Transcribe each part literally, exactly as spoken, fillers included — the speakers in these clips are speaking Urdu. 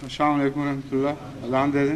السلام عليكم ورحمة الله. أذان दे दें.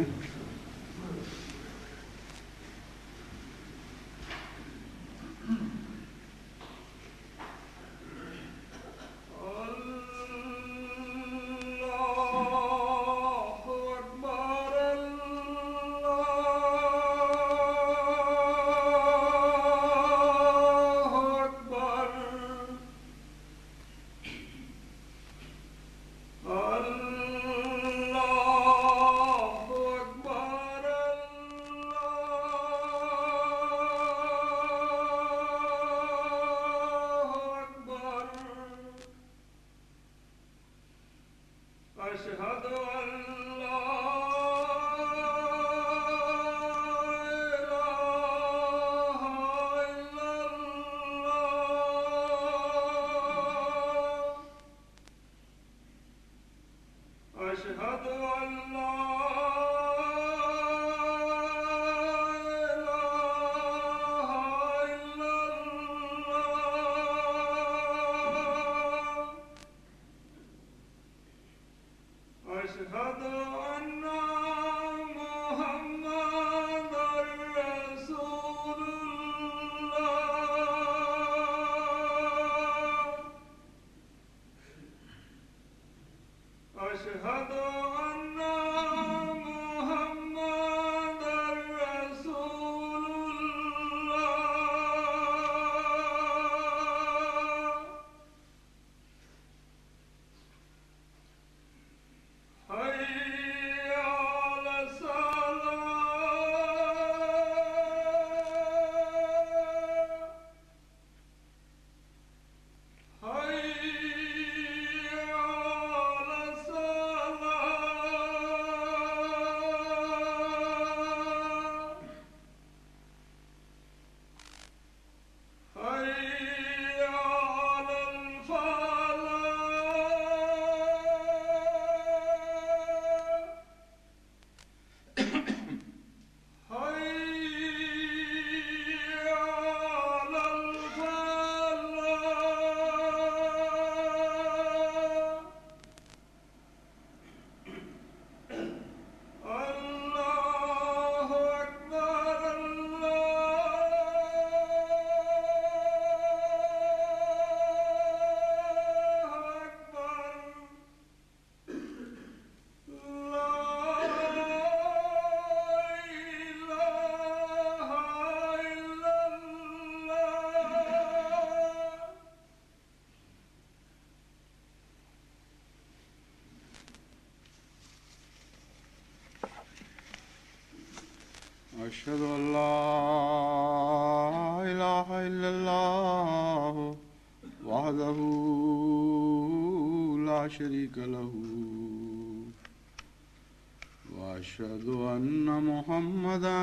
أشهد أن لا إله إلا الله وحده لا شريك له وأشهد أن محمدا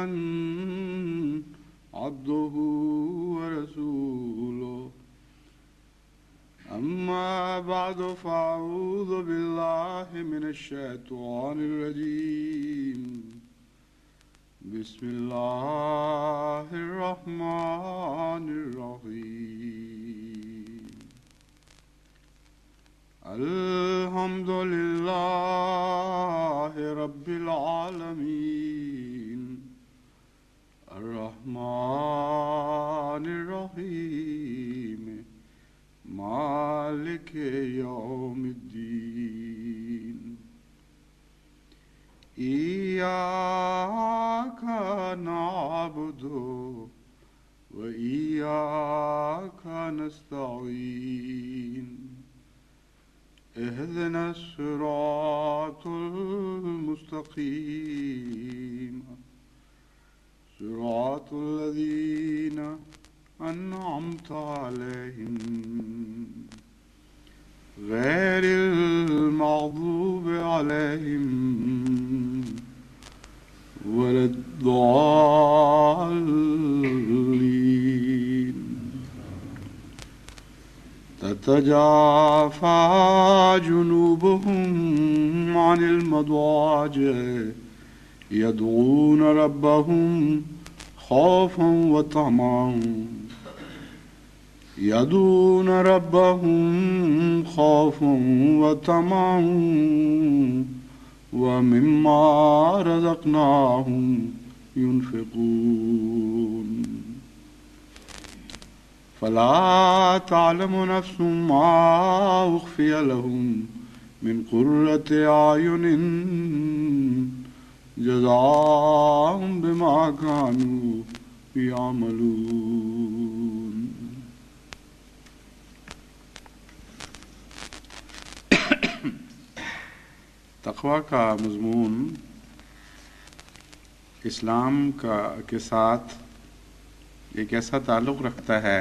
عبده ورسوله أما بعد فأعوذ بالله من الشيطان الرجيم بسم الله الرحمن الرحيم الحمد لله رب العالمين الرحمن الرحيم مالك يوم الدين إياك نعبد وإياك نستعين اهدنا الصراط المستقيم صراط الذين أنعمت عليهم غير المغضوب عليهم ولا الضالين تتجافى جنوبهم عن المضاجع يدعون ربهم خوفا وطمعا يدعون ربهم خوفا وطمعا ومما رزقناهم ينفقون فلا تعلم نفس ما أخفي لهم من قرة أعين جزاء بما كانوا يعملون. تقویٰ کا مضمون اسلام کا کے ساتھ ایک ایسا تعلق رکھتا ہے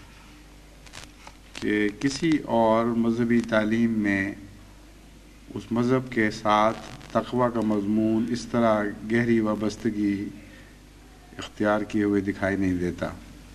کہ کسی اور مذہبی تعلیم میں اس مذہب کے ساتھ تقویٰ کا مضمون اس طرح گہری وابستگی اختیار کیے ہوئے دکھائی نہیں دیتا،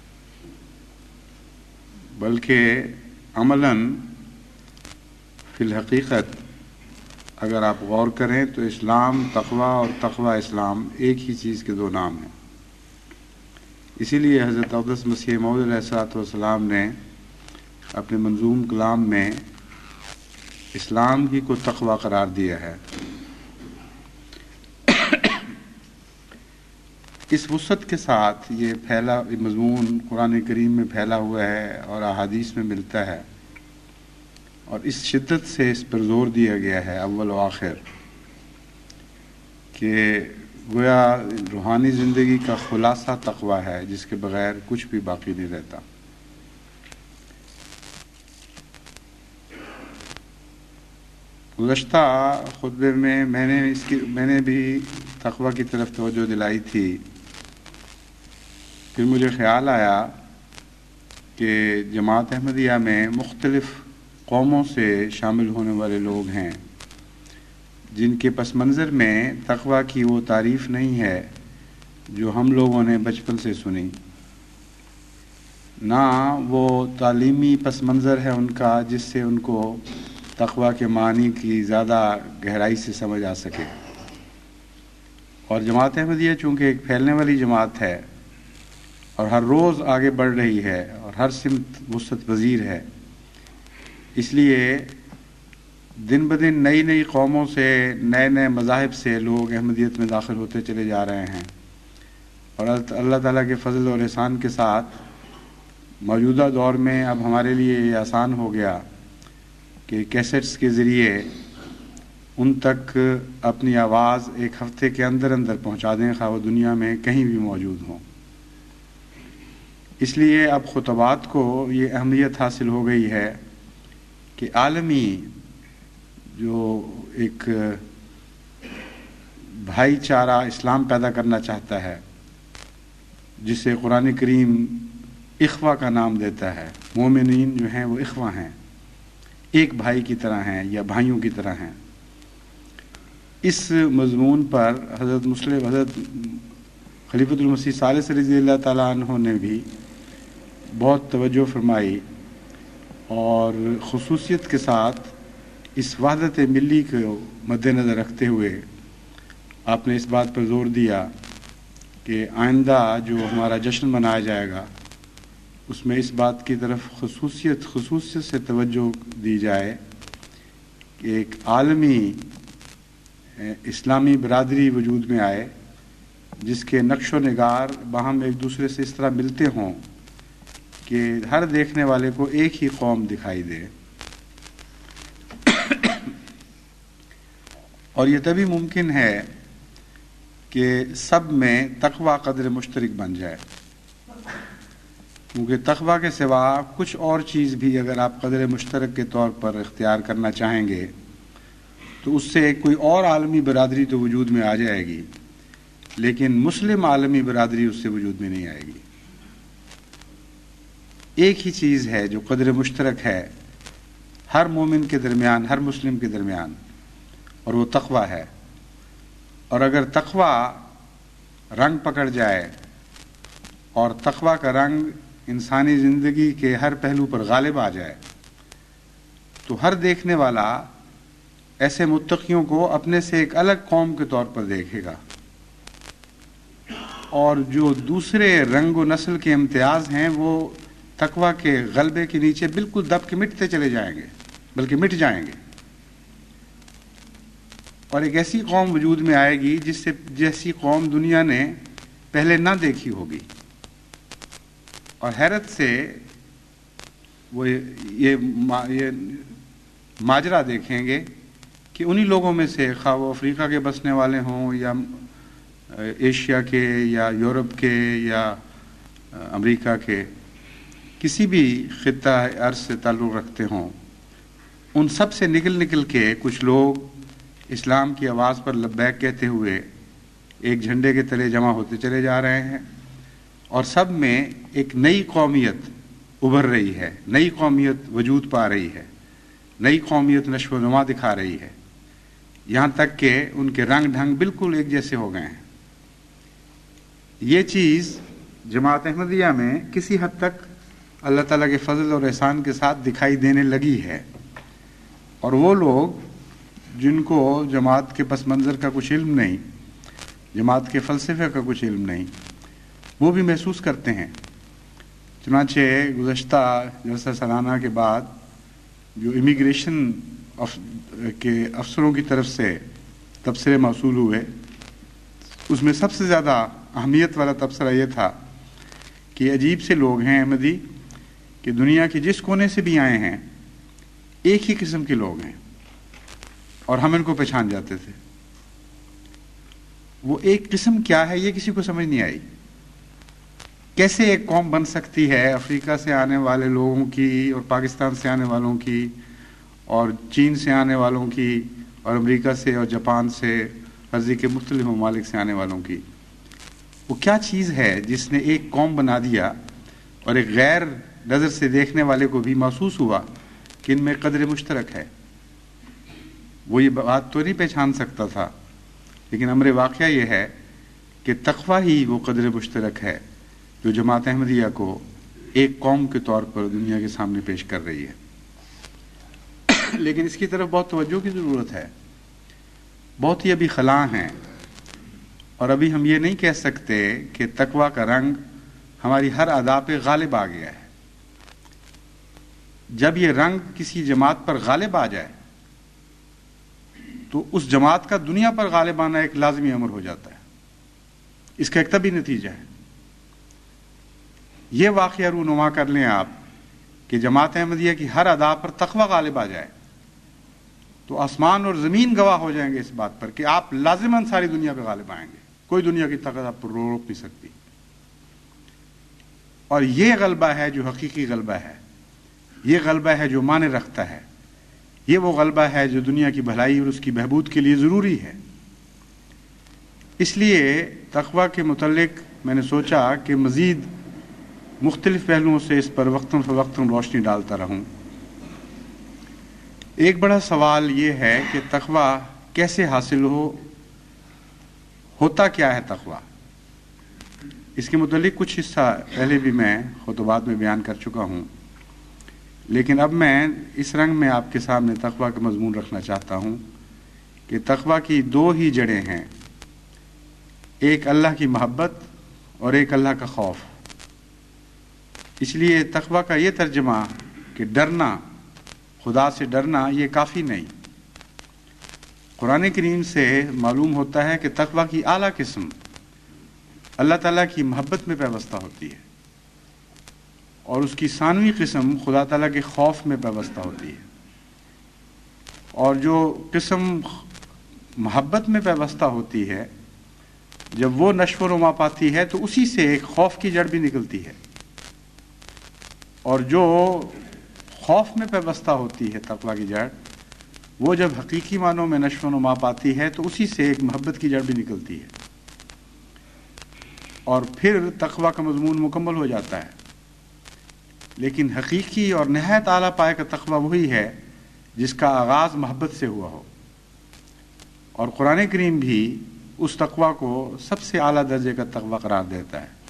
بلکہ عملاً فی الحقیقت اگر آپ غور کریں تو اسلام تقویٰ اور تقویٰ اسلام ایک ہی چیز کے دو نام ہیں۔ اسی لیے حضرت اقدس مسیح موعود علیہ الصلوۃ والسلام نے اپنے منظوم کلام میں اسلام ہی کو تقویٰ قرار دیا ہے۔ اس وسعت کے ساتھ یہ پھیلا مضمون قرآن کریم میں پھیلا ہوا ہے اور احادیث میں ملتا ہے، اور اس شدت سے اس پر زور دیا گیا ہے اول و آخر کہ گویا روحانی زندگی کا خلاصہ تقویٰ ہے جس کے بغیر کچھ بھی باقی نہیں رہتا۔ گزشتہ خطبے میں میں نے اس کی میں نے بھی تقویٰ کی طرف توجہ دلائی تھی، پھر مجھے خیال آیا کہ جماعت احمدیہ میں مختلف قوموں سے شامل ہونے والے لوگ ہیں جن کے پس منظر میں تقویٰ کی وہ تعریف نہیں ہے جو ہم لوگوں نے بچپن سے سنی، نہ وہ تعلیمی پس منظر ہے ان کا جس سے ان کو تقویٰ کے معنی کی زیادہ گہرائی سے سمجھ آ سکے۔ اور جماعت احمدیہ چونکہ ایک پھیلنے والی جماعت ہے اور ہر روز آگے بڑھ رہی ہے اور ہر سمت وسعت پذیر ہے، اس لیے دن بدن نئی نئی قوموں سے نئے نئے مذاہب سے لوگ احمدیت میں داخل ہوتے چلے جا رہے ہیں، اور اللہ تعالیٰ کے فضل اور احسان کے ساتھ موجودہ دور میں اب ہمارے لیے یہ آسان ہو گیا کہ کیسٹس کے ذریعے ان تک اپنی آواز ایک ہفتے کے اندر اندر پہنچا دیں، خواہ وہ دنیا میں کہیں بھی موجود ہوں۔ اس لیے اب خطبات کو یہ اہمیت حاصل ہو گئی ہے کہ عالمی جو ایک بھائی چارہ اسلام پیدا کرنا چاہتا ہے، جسے قرآن کریم اخوہ کا نام دیتا ہے، مومنین جو ہیں وہ اخوہ ہیں، ایک بھائی کی طرح ہیں یا بھائیوں کی طرح ہیں۔ اس مضمون پر حضرت مسلم حضرت خلیفۃ المسیح ثالث رضی اللہ تعالیٰ عنہ نے بھی بہت توجہ فرمائی، اور خصوصیت کے ساتھ اس وحدت ملی کو مد نظر رکھتے ہوئے آپ نے اس بات پر زور دیا کہ آئندہ جو ہمارا جشن منایا جائے گا اس میں اس بات کی طرف خصوصیت خصوصیت سے توجہ دی جائے کہ ایک عالمی اسلامی برادری وجود میں آئے جس کے نقش و نگار باہم ایک دوسرے سے اس طرح ملتے ہوں کہ ہر دیکھنے والے کو ایک ہی قوم دکھائی دے، اور یہ تبھی ممکن ہے کہ سب میں تقویٰ قدر مشترک بن جائے، کیونکہ تقویٰ کے سوا کچھ اور چیز بھی اگر آپ قدر مشترک کے طور پر اختیار کرنا چاہیں گے تو اس سے کوئی اور عالمی برادری تو وجود میں آ جائے گی، لیکن مسلم عالمی برادری اس سے وجود میں نہیں آئے گی۔ ایک ہی چیز ہے جو قدر مشترک ہے ہر مومن کے درمیان، ہر مسلم کے درمیان، اور وہ تقویٰ ہے۔ اور اگر تقویٰ رنگ پکڑ جائے اور تقویٰ کا رنگ انسانی زندگی کے ہر پہلو پر غالب آ جائے تو ہر دیکھنے والا ایسے متقیوں کو اپنے سے ایک الگ قوم کے طور پر دیکھے گا، اور جو دوسرے رنگ و نسل کے امتیاز ہیں وہ تقویٰ کے غلبے کے نیچے بالکل دب کے مٹتے چلے جائیں گے، بلکہ مٹ جائیں گے۔ اور ایک ایسی قوم وجود میں آئے گی جس سے جیسی قوم دنیا نے پہلے نہ دیکھی ہوگی، اور حیرت سے وہ یہ یہ ماجرا دیکھیں گے کہ انہی لوگوں میں سے، خواہ وہ افریقہ کے بسنے والے ہوں یا ایشیا کے یا یورپ کے یا امریکہ کے، کسی بھی خطہ ارض سے تعلق رکھتے ہوں، ان سب سے نکل نکل کے کچھ لوگ اسلام کی آواز پر لبیک کہتے ہوئے ایک جھنڈے کے تلے جمع ہوتے چلے جا رہے ہیں، اور سب میں ایک نئی قومیت ابھر رہی ہے، نئی قومیت وجود پا رہی ہے، نئی قومیت نشو و نما دکھا رہی ہے، یہاں تک کہ ان کے رنگ ڈھنگ بالکل ایک جیسے ہو گئے ہیں۔ یہ چیز جماعت احمدیہ میں کسی حد تک اللہ تعالیٰ کے فضل اور احسان کے ساتھ دکھائی دینے لگی ہے، اور وہ لوگ جن کو جماعت کے پس منظر کا کچھ علم نہیں، جماعت کے فلسفے کا کچھ علم نہیں، وہ بھی محسوس کرتے ہیں۔ چنانچہ گزشتہ جلسہ سالانہ کے بعد جو امیگریشن کے افسروں کی طرف سے تبصرے موصول ہوئے، اس میں سب سے زیادہ اہمیت والا تبصرہ یہ تھا کہ عجیب سے لوگ ہیں احمدی کہ دنیا کے جس کونے سے بھی آئے ہیں ایک ہی قسم کے لوگ ہیں، اور ہم ان کو پہچان جاتے تھے۔ وہ ایک قسم کیا ہے یہ کسی کو سمجھ نہیں آئی۔ کیسے ایک قوم بن سکتی ہے افریقہ سے آنے والے لوگوں کی، اور پاکستان سے آنے والوں کی، اور چین سے آنے والوں کی، اور امریکہ سے اور جاپان سے، عرضی کے مختلف ممالک سے آنے والوں کی؟ وہ کیا چیز ہے جس نے ایک قوم بنا دیا، اور ایک غیر نظر سے دیکھنے والے کو بھی محسوس ہوا کہ ان میں قدر مشترک ہے؟ وہ یہ بات تو نہیں پہچان سکتا تھا، لیکن امر واقعہ یہ ہے کہ تقویٰ ہی وہ قدر مشترک ہے جو جماعت احمدیہ کو ایک قوم کے طور پر دنیا کے سامنے پیش کر رہی ہے۔ لیکن اس کی طرف بہت توجہ کی ضرورت ہے، بہت ہی ابھی خلاء ہیں، اور ابھی ہم یہ نہیں کہہ سکتے کہ تقویٰ کا رنگ ہماری ہر ادا پہ غالب آ گیا ہے۔ جب یہ رنگ کسی جماعت پر غالب آ جائے تو اس جماعت کا دنیا پر غالب آنا ایک لازمی امر ہو جاتا ہے۔ اس کا ایک طبی نتیجہ ہے۔ یہ واقعہ رونما کر لیں آپ کہ جماعت احمدیہ کی ہر ادا پر تقویٰ غالب آ جائے تو آسمان اور زمین گواہ ہو جائیں گے اس بات پر کہ آپ لازماً ساری دنیا پہ غالب آئیں گے، کوئی دنیا کی طاقت آپ پر روک نہیں سکتی۔ اور یہ غلبہ ہے جو حقیقی غلبہ ہے، یہ غلبہ ہے جو معنی رکھتا ہے، یہ وہ غلبہ ہے جو دنیا کی بھلائی اور اس کی بہبود کے لیے ضروری ہے۔ اس لیے تقویٰ کے متعلق میں نے سوچا کہ مزید مختلف پہلوؤں سے اس پر وقتاً فوقتاً روشنی ڈالتا رہوں۔ ایک بڑا سوال یہ ہے کہ تقویٰ کیسے حاصل ہو، ہوتا کیا ہے تقویٰ؟ اس کے متعلق کچھ حصہ پہلے بھی میں خطبات میں بیان کر چکا ہوں، لیکن اب میں اس رنگ میں آپ کے سامنے تقویٰ کا مضمون رکھنا چاہتا ہوں کہ تقویٰ کی دو ہی جڑیں ہیں، ایک اللہ کی محبت اور ایک اللہ کا خوف۔ اس لیے تقویٰ کا یہ ترجمہ کہ ڈرنا، خدا سے ڈرنا، یہ کافی نہیں۔ قرآن کریم سے معلوم ہوتا ہے کہ تقویٰ کی اعلیٰ قسم اللہ تعالیٰ کی محبت میں پیوستہ ہوتی ہے، اور اس کی ثانوی قسم خدا تعالیٰ کے خوف میں پیوستہ ہوتی ہے۔ اور جو قسم محبت میں پیوستہ ہوتی ہے، جب وہ نشو و نما پاتی ہے تو اسی سے ایک خوف کی جڑ بھی نکلتی ہے، اور جو خوف میں پیوستہ ہوتی ہے تقویٰ کی جڑ، وہ جب حقیقی معنوں میں نشو و نما پاتی ہے تو اسی سے ایک محبت کی جڑ بھی نکلتی ہے، اور پھر تقویٰ کا مضمون مکمل ہو جاتا ہے۔ لیکن حقیقی اور نہایت اعلیٰ پائے کا تقویٰ وہی ہے جس کا آغاز محبت سے ہوا ہو، اور قرآن کریم بھی اس تقویٰ کو سب سے اعلیٰ درجے کا تقویٰ قرار دیتا ہے۔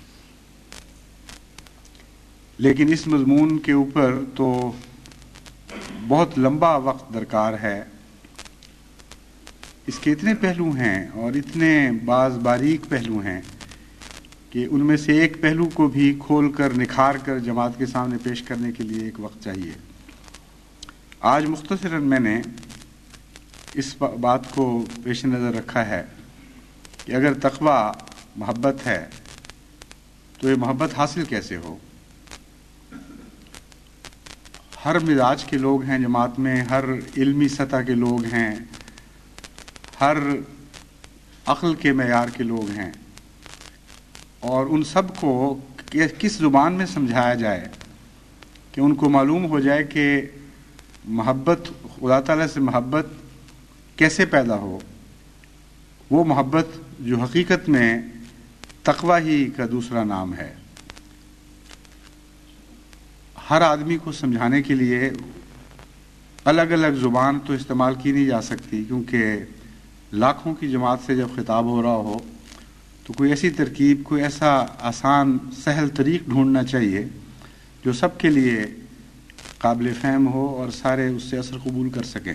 لیکن اس مضمون کے اوپر تو بہت لمبا وقت درکار ہے، اس کے اتنے پہلو ہیں اور اتنے بعض باریک پہلو ہیں کہ ان میں سے ایک پہلو کو بھی کھول کر نکھار کر جماعت کے سامنے پیش کرنے کے لیے ایک وقت چاہیے۔ آج مختصراً میں نے اس بات کو پیش نظر رکھا ہے کہ اگر تقوی محبت ہے تو یہ محبت حاصل کیسے ہو. ہر مزاج کے لوگ ہیں جماعت میں، ہر علمی سطح کے لوگ ہیں، ہر عقل کے معیار کے لوگ ہیں، اور ان سب کو کس زبان میں سمجھایا جائے کہ ان کو معلوم ہو جائے کہ محبت، خدا تعالیٰ سے محبت کیسے پیدا ہو. وہ محبت جو حقیقت میں تقوی ہی کا دوسرا نام ہے. ہر آدمی کو سمجھانے کے لیے الگ الگ زبان تو استعمال کی نہیں جا سکتی، کیونکہ لاکھوں کی جماعت سے جب خطاب ہو رہا ہو تو کوئی ایسی ترکیب، کوئی ایسا آسان سہل طریق ڈھونڈنا چاہیے جو سب کے لیے قابل فہم ہو اور سارے اس سے اثر قبول کر سکیں.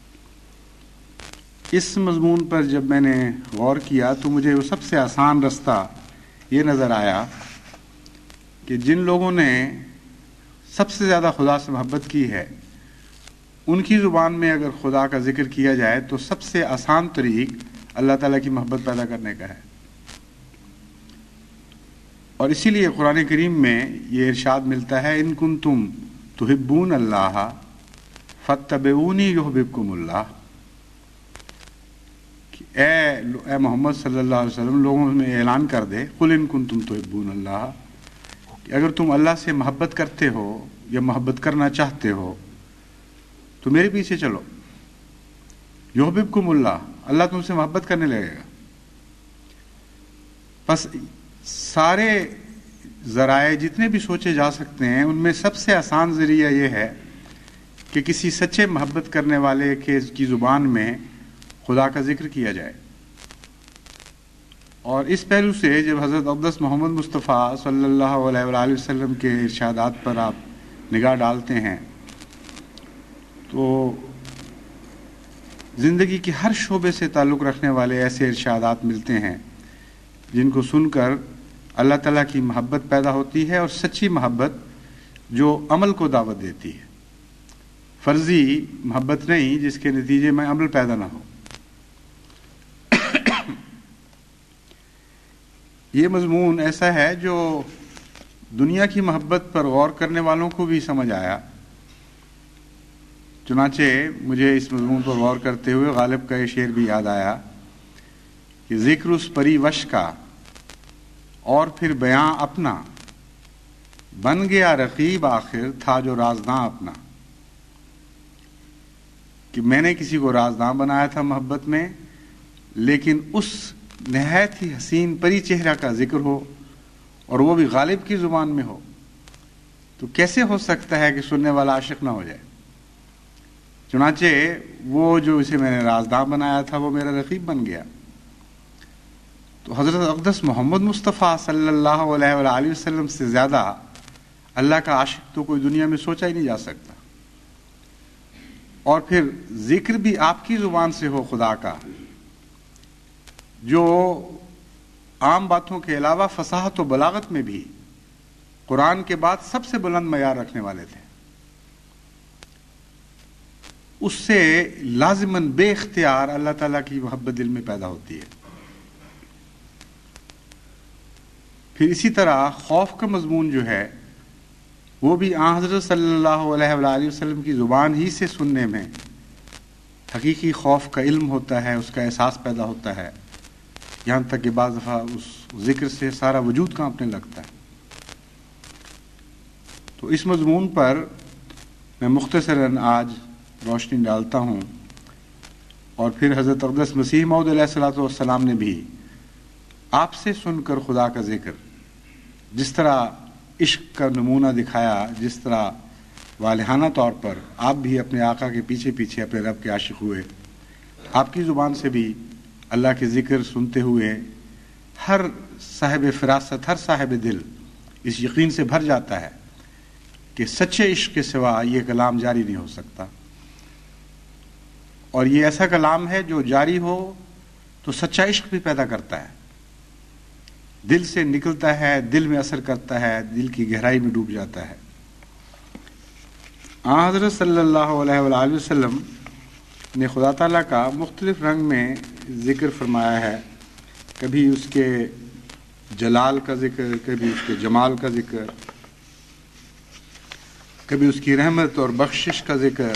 اس مضمون پر جب میں نے غور کیا تو مجھے وہ سب سے آسان رستہ یہ نظر آیا کہ جن لوگوں نے سب سے زیادہ خدا سے محبت کی ہے، ان کی زبان میں اگر خدا کا ذکر کیا جائے تو سب سے آسان طریق اللہ تعالیٰ کی محبت پیدا کرنے کا ہے. اور اسی لیے قرآن کریم میں یہ ارشاد ملتا ہے، ان کنتم تحبون اللہ فاتبعونی یحببکم اللہ. اے اے محمد صلی اللہ علیہ وسلم لوگوں میں اعلان کر دے، قل ان کنتم تحبون اللہ، کہ اگر تم اللہ سے محبت کرتے ہو یا محبت کرنا چاہتے ہو تو میرے پیچھے چلو. یحببکم اللہ، اللہ تم سے محبت کرنے لگے گا. بس سارے ذرائع جتنے بھی سوچے جا سکتے ہیں ان میں سب سے آسان ذریعہ یہ ہے کہ کسی سچے محبت کرنے والے کے کی زبان میں خدا کا ذکر کیا جائے. اور اس پہلو سے جب حضرت اقدس محمد مصطفیٰ صلی اللہ علیہ وآلہ وسلم کے ارشادات پر آپ نگاہ ڈالتے ہیں تو زندگی کے ہر شعبے سے تعلق رکھنے والے ایسے ارشادات ملتے ہیں جن کو سن کر اللہ تعالیٰ کی محبت پیدا ہوتی ہے، اور سچی محبت جو عمل کو دعوت دیتی ہے، فرضی محبت نہیں جس کے نتیجے میں عمل پیدا نہ ہو. یہ مضمون ایسا ہے جو دنیا کی محبت پر غور کرنے والوں کو بھی سمجھ آیا. چنانچہ مجھے اس مضمون پر غور کرتے ہوئے غالب کا یہ شعر بھی یاد آیا کہ ذکر اس پری وش کا اور پھر بیاں اپنا، بن گیا رقیب آخر تھا جو رازداں اپنا. کہ میں نے کسی کو رازداں بنایا تھا محبت میں، لیکن اس نہایت ہی حسین پری چہرہ کا ذکر ہو اور وہ بھی غالب کی زبان میں ہو تو کیسے ہو سکتا ہے کہ سننے والا عاشق نہ ہو جائے. چنانچہ وہ جو اسے میں نے رازداں بنایا تھا وہ میرا رقیب بن گیا. تو حضرت اقدس محمد مصطفیٰ صلی اللہ علیہ وآلہ وسلم سے زیادہ اللہ کا عاشق تو کوئی دنیا میں سوچا ہی نہیں جا سکتا. اور پھر ذکر بھی آپ کی زبان سے ہو خدا کا، جو عام باتوں کے علاوہ فصاحت و بلاغت میں بھی قرآن کے بعد سب سے بلند معیار رکھنے والے تھے. اس سے لازماً بے اختیار اللہ تعالیٰ کی محبت دل میں پیدا ہوتی ہے. پھر اسی طرح خوف کا مضمون جو ہے وہ بھی آن حضرت صلی اللہ علیہ وآلہ وسلم کی زبان ہی سے سننے میں حقیقی خوف کا علم ہوتا ہے، اس کا احساس پیدا ہوتا ہے، یہاں تک کہ بعض دفعہ اس ذکر سے سارا وجود کانپنے لگتا ہے. تو اس مضمون پر میں مختصراً آج روشنی ڈالتا ہوں، اور پھر حضرت اقدس مسیح موعود علیہ الصلوۃ والسلام نے بھی آپ سے سن کر خدا کا ذکر جس طرح عشق کا نمونہ دکھایا، جس طرح والہانہ طور پر آپ بھی اپنے آقا کے پیچھے پیچھے اپنے رب کے عاشق ہوئے، آپ کی زبان سے بھی اللہ کے ذکر سنتے ہوئے ہر صاحب فراست، ہر صاحب دل اس یقین سے بھر جاتا ہے کہ سچے عشق کے سوا یہ کلام جاری نہیں ہو سکتا. اور یہ ایسا کلام ہے جو جاری ہو تو سچا عشق بھی پیدا کرتا ہے، دل سے نکلتا ہے، دل میں اثر کرتا ہے، دل کی گہرائی میں ڈوب جاتا ہے. آن حضرت صلی اللہ علیہ وآلہ وسلم نے خدا تعالیٰ کا مختلف رنگ میں ذکر فرمایا ہے، کبھی اس کے جلال کا ذکر، کبھی اس کے جمال کا ذکر، کبھی اس کی رحمت اور بخشش کا ذکر،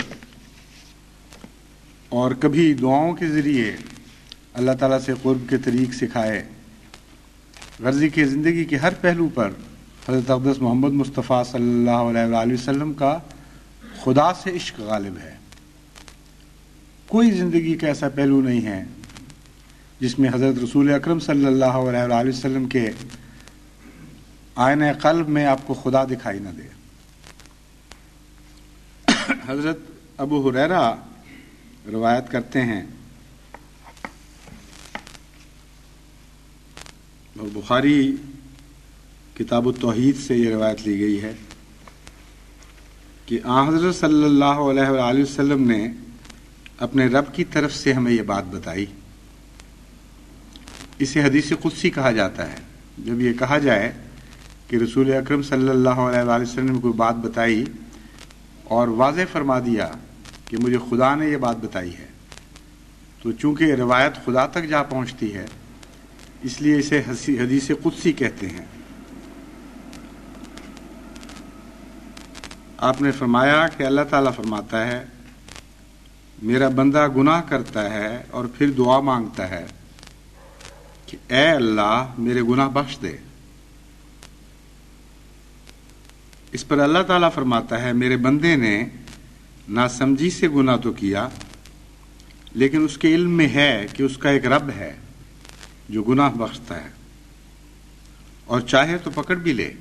اور کبھی دعاؤں کے ذریعے اللہ تعالیٰ سے قرب کے طریق سکھائے۔ غرضی کی زندگی کے ہر پہلو پر حضرت اقدس محمد مصطفیٰ صلی اللہ علیہ وآلہ وسلم کا خدا سے عشق غالب ہے۔ کوئی زندگی کا ایسا پہلو نہیں ہے جس میں حضرت رسول اکرم صلی اللہ علیہ وآلہ وسلم کے آئینہ قلب میں آپ کو خدا دکھائی نہ دے۔ حضرت ابو ہریرہ روایت کرتے ہیں، اور بخاری کتاب التوحید سے یہ روایت لی گئی ہے کہ آن حضرت صلی اللہ علیہ وآلہ وسلم نے اپنے رب کی طرف سے ہمیں یہ بات بتائی۔ اسے حدیث قدسی کہا جاتا ہے۔ جب یہ کہا جائے کہ رسول اکرم صلی اللہ علیہ وآلہ وسلم نے کوئی بات بتائی اور واضح فرما دیا کہ مجھے خدا نے یہ بات بتائی ہے، تو چونکہ روایت خدا تک جا پہنچتی ہے اس لیے اسے حدیث قدسی کہتے ہیں۔ آپ نے فرمایا کہ اللہ تعالیٰ فرماتا ہے، میرا بندہ گناہ کرتا ہے اور پھر دعا مانگتا ہے کہ اے اللہ میرے گناہ بخش دے۔ اس پر اللہ تعالیٰ فرماتا ہے، میرے بندے نے ناسمجھی سے گناہ تو کیا، لیکن اس کے علم میں ہے کہ اس کا ایک رب ہے جو گناہ بخشتا ہے، اور چاہے تو پکڑ بھی لے۔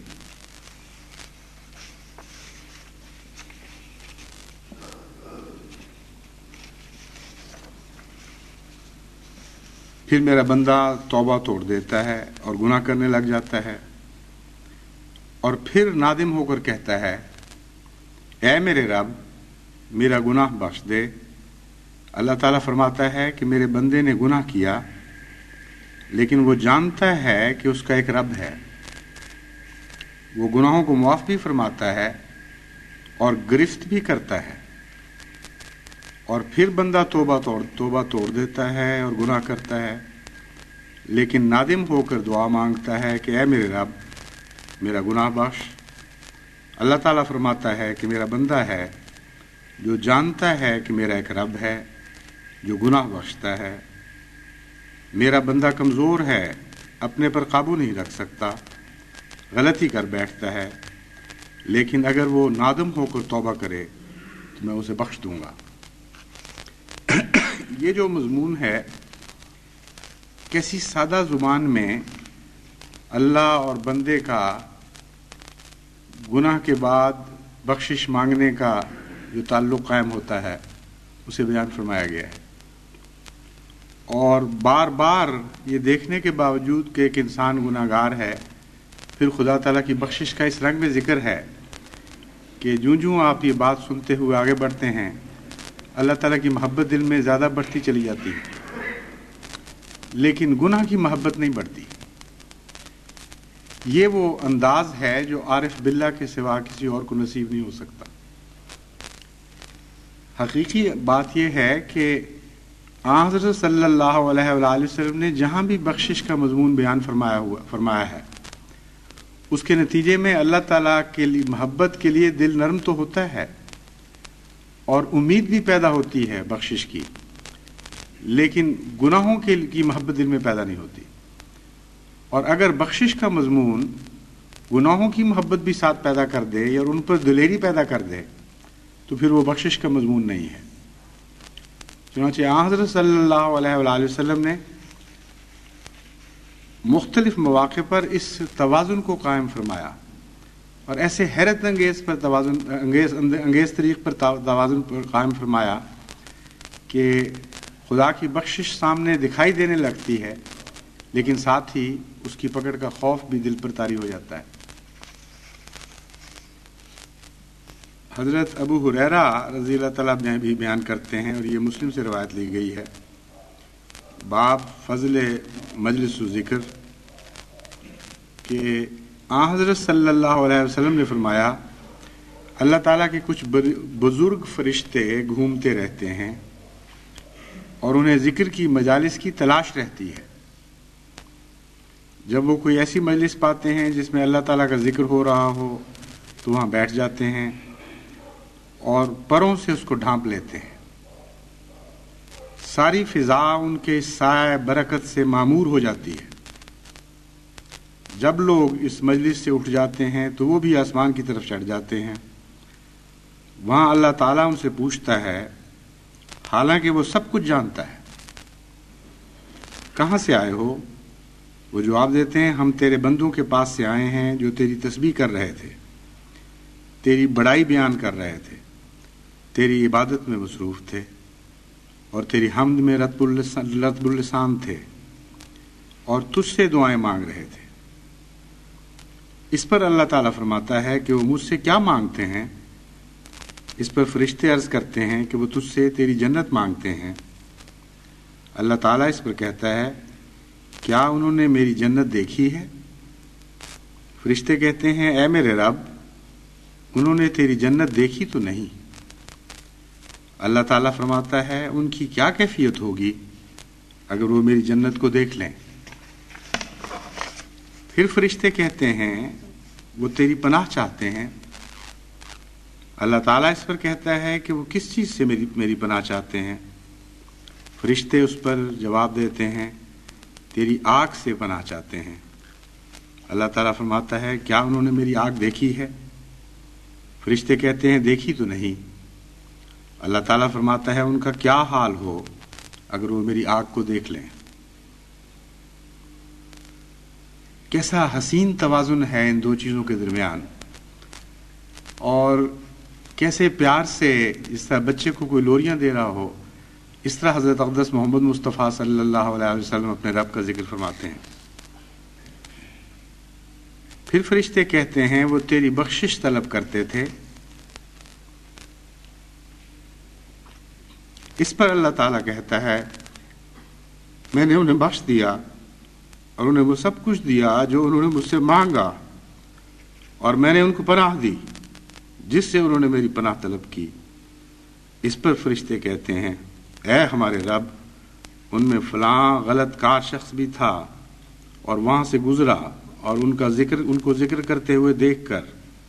پھر میرا بندہ توبہ توڑ دیتا ہے اور گناہ کرنے لگ جاتا ہے، اور پھر نادم ہو کر کہتا ہے، اے میرے رب میرا گناہ بخش دے۔ اللہ تعالیٰ فرماتا ہے کہ میرے بندے نے گناہ کیا، لیکن وہ جانتا ہے کہ اس کا ایک رب ہے، وہ گناہوں کو معاف بھی فرماتا ہے اور گرفت بھی کرتا ہے، اور پھر بندہ توبہ توڑ توبہ توڑ دیتا ہے اور گناہ کرتا ہے، لیکن نادم ہو کر دعا مانگتا ہے کہ اے میرے رب میرا گناہ بخش۔ اللہ تعالیٰ فرماتا ہے کہ میرا بندہ ہے جو جانتا ہے کہ میرا ایک رب ہے جو گناہ بخشتا ہے۔ میرا بندہ کمزور ہے، اپنے پر قابو نہیں رکھ سکتا، غلطی کر بیٹھتا ہے، لیکن اگر وہ نادم ہو کر توبہ کرے تو میں اسے بخش دوں گا۔ یہ جو مضمون ہے کیسی سادہ زبان میں اللہ اور بندے کا گناہ کے بعد بخشش مانگنے کا جو تعلق قائم ہوتا ہے اسے بیان فرمایا گیا ہے، اور بار بار یہ دیکھنے کے باوجود کہ ایک انسان گناہ گار ہے، پھر خدا تعالیٰ کی بخشش کا اس رنگ میں ذکر ہے کہ جوں جوں آپ یہ بات سنتے ہوئے آگے بڑھتے ہیں اللہ تعالیٰ کی محبت دل میں زیادہ بڑھتی چلی جاتی ہے، لیکن گناہ کی محبت نہیں بڑھتی۔ یہ وہ انداز ہے جو عارف باللہ کے سوا کسی اور کو نصیب نہیں ہو سکتا۔ حقیقی بات یہ ہے کہ آن حضرت صلی اللہ علیہ وآلہ وسلم نے جہاں بھی بخشش کا مضمون بیان فرمایا ہوا فرمایا ہے، اس کے نتیجے میں اللہ تعالیٰ کے لیے محبت کے لیے دل نرم تو ہوتا ہے اور امید بھی پیدا ہوتی ہے بخشش کی، لیکن گناہوں کے کی محبت دل میں پیدا نہیں ہوتی۔ اور اگر بخشش کا مضمون گناہوں کی محبت بھی ساتھ پیدا کر دے یا ان پر دلیری پیدا کر دے تو پھر وہ بخشش کا مضمون نہیں ہے۔ چنانچہ آن حضرت صلی اللہ علیہ وآلہ وسلم نے مختلف مواقع پر اس توازن کو قائم فرمایا، اور ایسے حیرت انگیز پر توازن انگیز انگیز طریق پر توازن پر قائم فرمایا کہ خدا کی بخشش سامنے دکھائی دینے لگتی ہے، لیکن ساتھ ہی اس کی پکڑ کا خوف بھی دل پر طاری ہو جاتا ہے۔ حضرت ابو ہریرہ رضی اللہ تعالیٰ بھی بیان کرتے ہیں، اور یہ مسلم سے روایت لی گئی ہے، باب فضل مجلس و ذکر، کہ آن حضرت صلی اللہ علیہ وسلم نے فرمایا، اللہ تعالیٰ کے کچھ بزرگ فرشتے گھومتے رہتے ہیں اور انہیں ذکر کی مجالس کی تلاش رہتی ہے. جب وہ کوئی ایسی مجلس پاتے ہیں جس میں اللہ تعالیٰ کا ذکر ہو رہا ہو تو وہاں بیٹھ جاتے ہیں اور پروں سے اس کو ڈھانپ لیتے ہیں. ساری فضا ان کے سائے برکت سے معمور ہو جاتی ہے. جب لوگ اس مجلس سے اٹھ جاتے ہیں تو وہ بھی آسمان کی طرف چڑھ جاتے ہیں. وہاں اللہ تعالیٰ ان سے پوچھتا ہے، حالانکہ وہ سب کچھ جانتا ہے، کہاں سے آئے ہو؟ وہ جواب دیتے ہیں، ہم تیرے بندوں کے پاس سے آئے ہیں جو تیری تسبیح کر رہے تھے، تیری بڑائی بیان کر رہے تھے، تیری عبادت میں مصروف تھے اور تیری حمد میں رطب اللسان تھے اور تجھ سے دعائیں مانگ رہے تھے. اس پر اللہ تعالیٰ فرماتا ہے کہ وہ مجھ سے کیا مانگتے ہیں؟ اس پر فرشتے عرض کرتے ہیں کہ وہ تجھ سے تیری جنت مانگتے ہیں. اللہ تعالیٰ اس پر کہتا ہے، کیا انہوں نے میری جنت دیکھی ہے؟ فرشتے کہتے ہیں، اے میرے رب، انہوں نے تیری جنت دیکھی تو نہیں. اللہ تعالیٰ فرماتا ہے، ان کی کیا کیفیت ہوگی اگر وہ میری جنت کو دیکھ لیں؟ پھر فرشتے کہتے ہیں، وہ تیری پناہ چاہتے ہیں. اللہ تعالیٰ اس پر کہتا ہے کہ وہ کس چیز سے میری میری پناہ چاہتے ہیں؟ فرشتے اس پر جواب دیتے ہیں، تیری آگ سے پناہ چاہتے ہیں. اللہ تعالیٰ فرماتا ہے، کیا انہوں نے میری آگ دیکھی ہے؟ فرشتے کہتے ہیں، دیکھی تو نہیں. اللہ تعالیٰ فرماتا ہے، ان کا کیا حال ہو اگر وہ میری آگ کو دیکھ لیں. کیسا حسین توازن ہے ان دو چیزوں کے درمیان، اور کیسے پیار سے جس طرح بچے کو کوئی لوریاں دے رہا ہو، اس طرح حضرت اقدس محمد مصطفیٰ صلی اللہ علیہ وسلم اپنے رب کا ذکر فرماتے ہیں. پھر فرشتے کہتے ہیں، وہ تیری بخشش طلب کرتے تھے. اس پر اللہ تعالیٰ کہتا ہے، میں نے انہیں بخش دیا اور انہیں وہ سب کچھ دیا جو انہوں نے مجھ سے مانگا، اور میں نے ان کو پناہ دی جس سے انہوں نے میری پناہ طلب کی. اس پر فرشتے کہتے ہیں، اے ہمارے رب، ان میں فلاں غلط کار شخص بھی تھا اور وہاں سے گزرا اور ان کا ذکر ان کو ذکر کرتے ہوئے دیکھ کر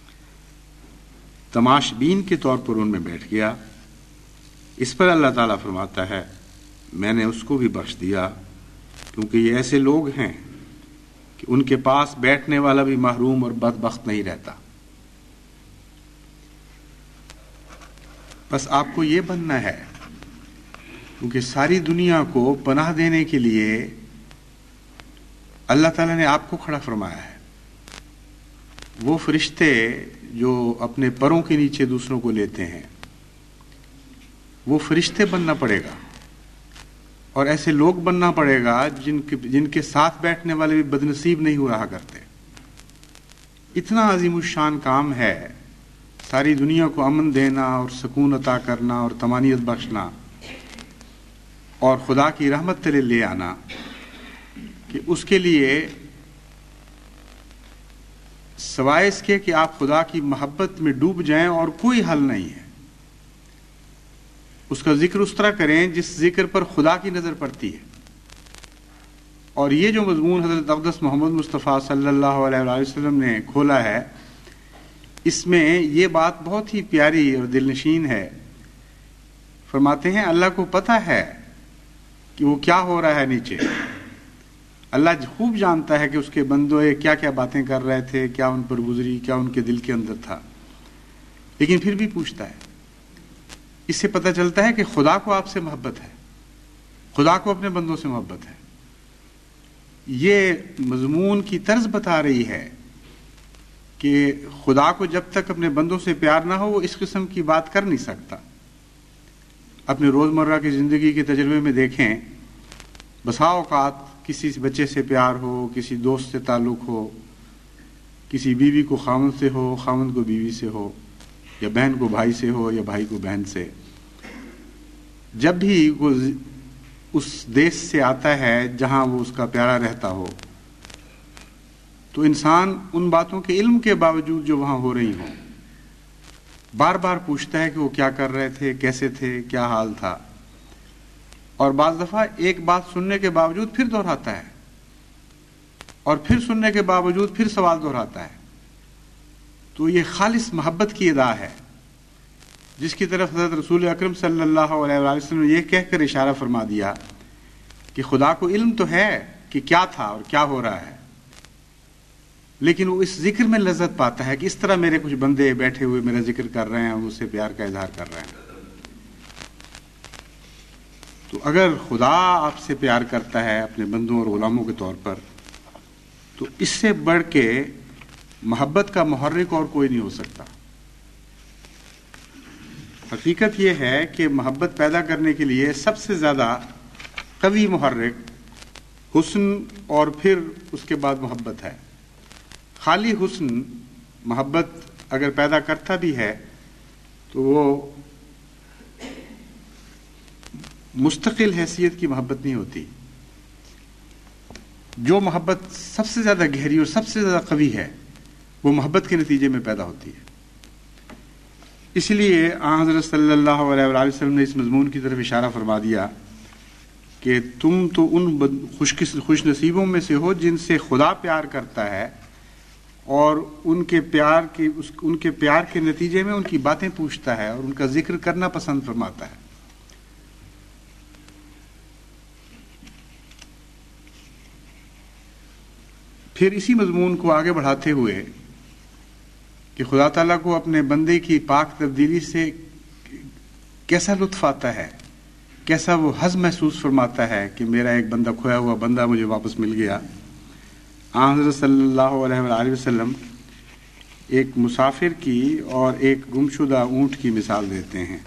تماش بین کے طور پر ان میں بیٹھ گیا. اس پر اللہ تعالیٰ فرماتا ہے، میں نے اس کو بھی بخش دیا، کیونکہ یہ ایسے لوگ ہیں کہ ان کے پاس بیٹھنے والا بھی محروم اور بدبخت نہیں رہتا. بس آپ کو یہ بننا ہے، کیونکہ ساری دنیا کو پناہ دینے کے لیے اللہ تعالیٰ نے آپ کو کھڑا فرمایا ہے. وہ فرشتے جو اپنے پروں کے نیچے دوسروں کو لیتے ہیں، وہ فرشتے بننا پڑے گا، اور ایسے لوگ بننا پڑے گا جن کے جن کے ساتھ بیٹھنے والے بھی بدنصیب نہیں ہو رہا کرتے. اتنا عظیم الشان کام ہے ساری دنیا کو امن دینا اور سکون عطا کرنا اور طمانینت بخشنا اور خدا کی رحمت تلے لے آنا، کہ اس کے لیے سوائے اس کے کہ آپ خدا کی محبت میں ڈوب جائیں اور کوئی حل نہیں ہے. اس کا ذکر اس طرح کریں جس ذکر پر خدا کی نظر پڑتی ہے. اور یہ جو مضمون حضرت اقدس محمد مصطفیٰ صلی اللہ علیہ وسلم نے کھولا ہے، اس میں یہ بات بہت ہی پیاری اور دل نشین ہے. فرماتے ہیں، اللہ کو پتہ ہے کہ وہ کیا ہو رہا ہے نیچے. اللہ خوب جانتا ہے کہ اس کے بندے کیا کیا باتیں کر رہے تھے، کیا ان پر گزری، کیا ان کے دل کے اندر تھا، لیکن پھر بھی پوچھتا ہے. اس سے پتہ چلتا ہے کہ خدا کو آپ سے محبت ہے، خدا کو اپنے بندوں سے محبت ہے. یہ مضمون کی طرز بتا رہی ہے کہ خدا کو جب تک اپنے بندوں سے پیار نہ ہو وہ اس قسم کی بات کر نہیں سکتا. اپنے روزمرہ کی زندگی کے تجربے میں دیکھیں، بسا اوقات کسی بچے سے پیار ہو، کسی دوست سے تعلق ہو، کسی بیوی کو خاوند سے ہو، خاوند کو بیوی سے ہو، یا بہن کو بھائی سے ہو یا بھائی کو بہن سے، جب بھی وہ اس دیش سے آتا ہے جہاں وہ اس کا پیارا رہتا ہو، تو انسان ان باتوں کے علم کے باوجود جو وہاں ہو رہی ہوں بار بار پوچھتا ہے کہ وہ کیا کر رہے تھے، کیسے تھے، کیا حال تھا. اور بعض دفعہ ایک بات سننے کے باوجود پھر دہراتا ہے، اور پھر سننے کے باوجود پھر سوال دہراتا ہے. تو یہ خالص محبت کی ادا ہے، جس کی طرف حضرت رسول اکرم صلی اللہ علیہ وآلہ وسلم نے یہ کہہ کر اشارہ فرما دیا کہ خدا کو علم تو ہے کہ کیا تھا اور کیا ہو رہا ہے، لیکن وہ اس ذکر میں لذت پاتا ہے کہ اس طرح میرے کچھ بندے بیٹھے ہوئے میرا ذکر کر رہے ہیں، مجھ سے پیار کا اظہار کر رہے ہیں. تو اگر خدا آپ سے پیار کرتا ہے اپنے بندوں اور غلاموں کے طور پر، تو اس سے بڑھ کے محبت کا محرک اور کوئی نہیں ہو سکتا. حقیقت یہ ہے کہ محبت پیدا کرنے کے لیے سب سے زیادہ قوی محرک حسن اور پھر اس کے بعد محبت ہے. خالی حسن محبت اگر پیدا کرتا بھی ہے تو وہ مستقل حیثیت کی محبت نہیں ہوتی. جو محبت سب سے زیادہ گہری اور سب سے زیادہ قوی ہے وہ محبت کے نتیجے میں پیدا ہوتی ہے. اس لیے آن حضرت صلی اللہ علیہ وآلہ وسلم نے اس مضمون کی طرف اشارہ فرما دیا کہ تم تو ان خوش خوش نصیبوں میں سے ہو جن سے خدا پیار کرتا ہے اور ان کے پیار کے اس ان کے پیار کے نتیجے میں ان کی باتیں پوچھتا ہے اور ان کا ذکر کرنا پسند فرماتا ہے. پھر اسی مضمون کو آگے بڑھاتے ہوئے کہ خدا تعالیٰ کو اپنے بندے کی پاک تبدیلی سے کیسا لطف آتا ہے، کیسا وہ حظ محسوس فرماتا ہے کہ میرا ایک بندہ کھویا ہوا بندہ مجھے واپس مل گیا. آن حضرت صلی اللہ علیہ وآلہ وسلم ایک مسافر کی اور ایک گمشدہ اونٹ کی مثال دیتے ہیں.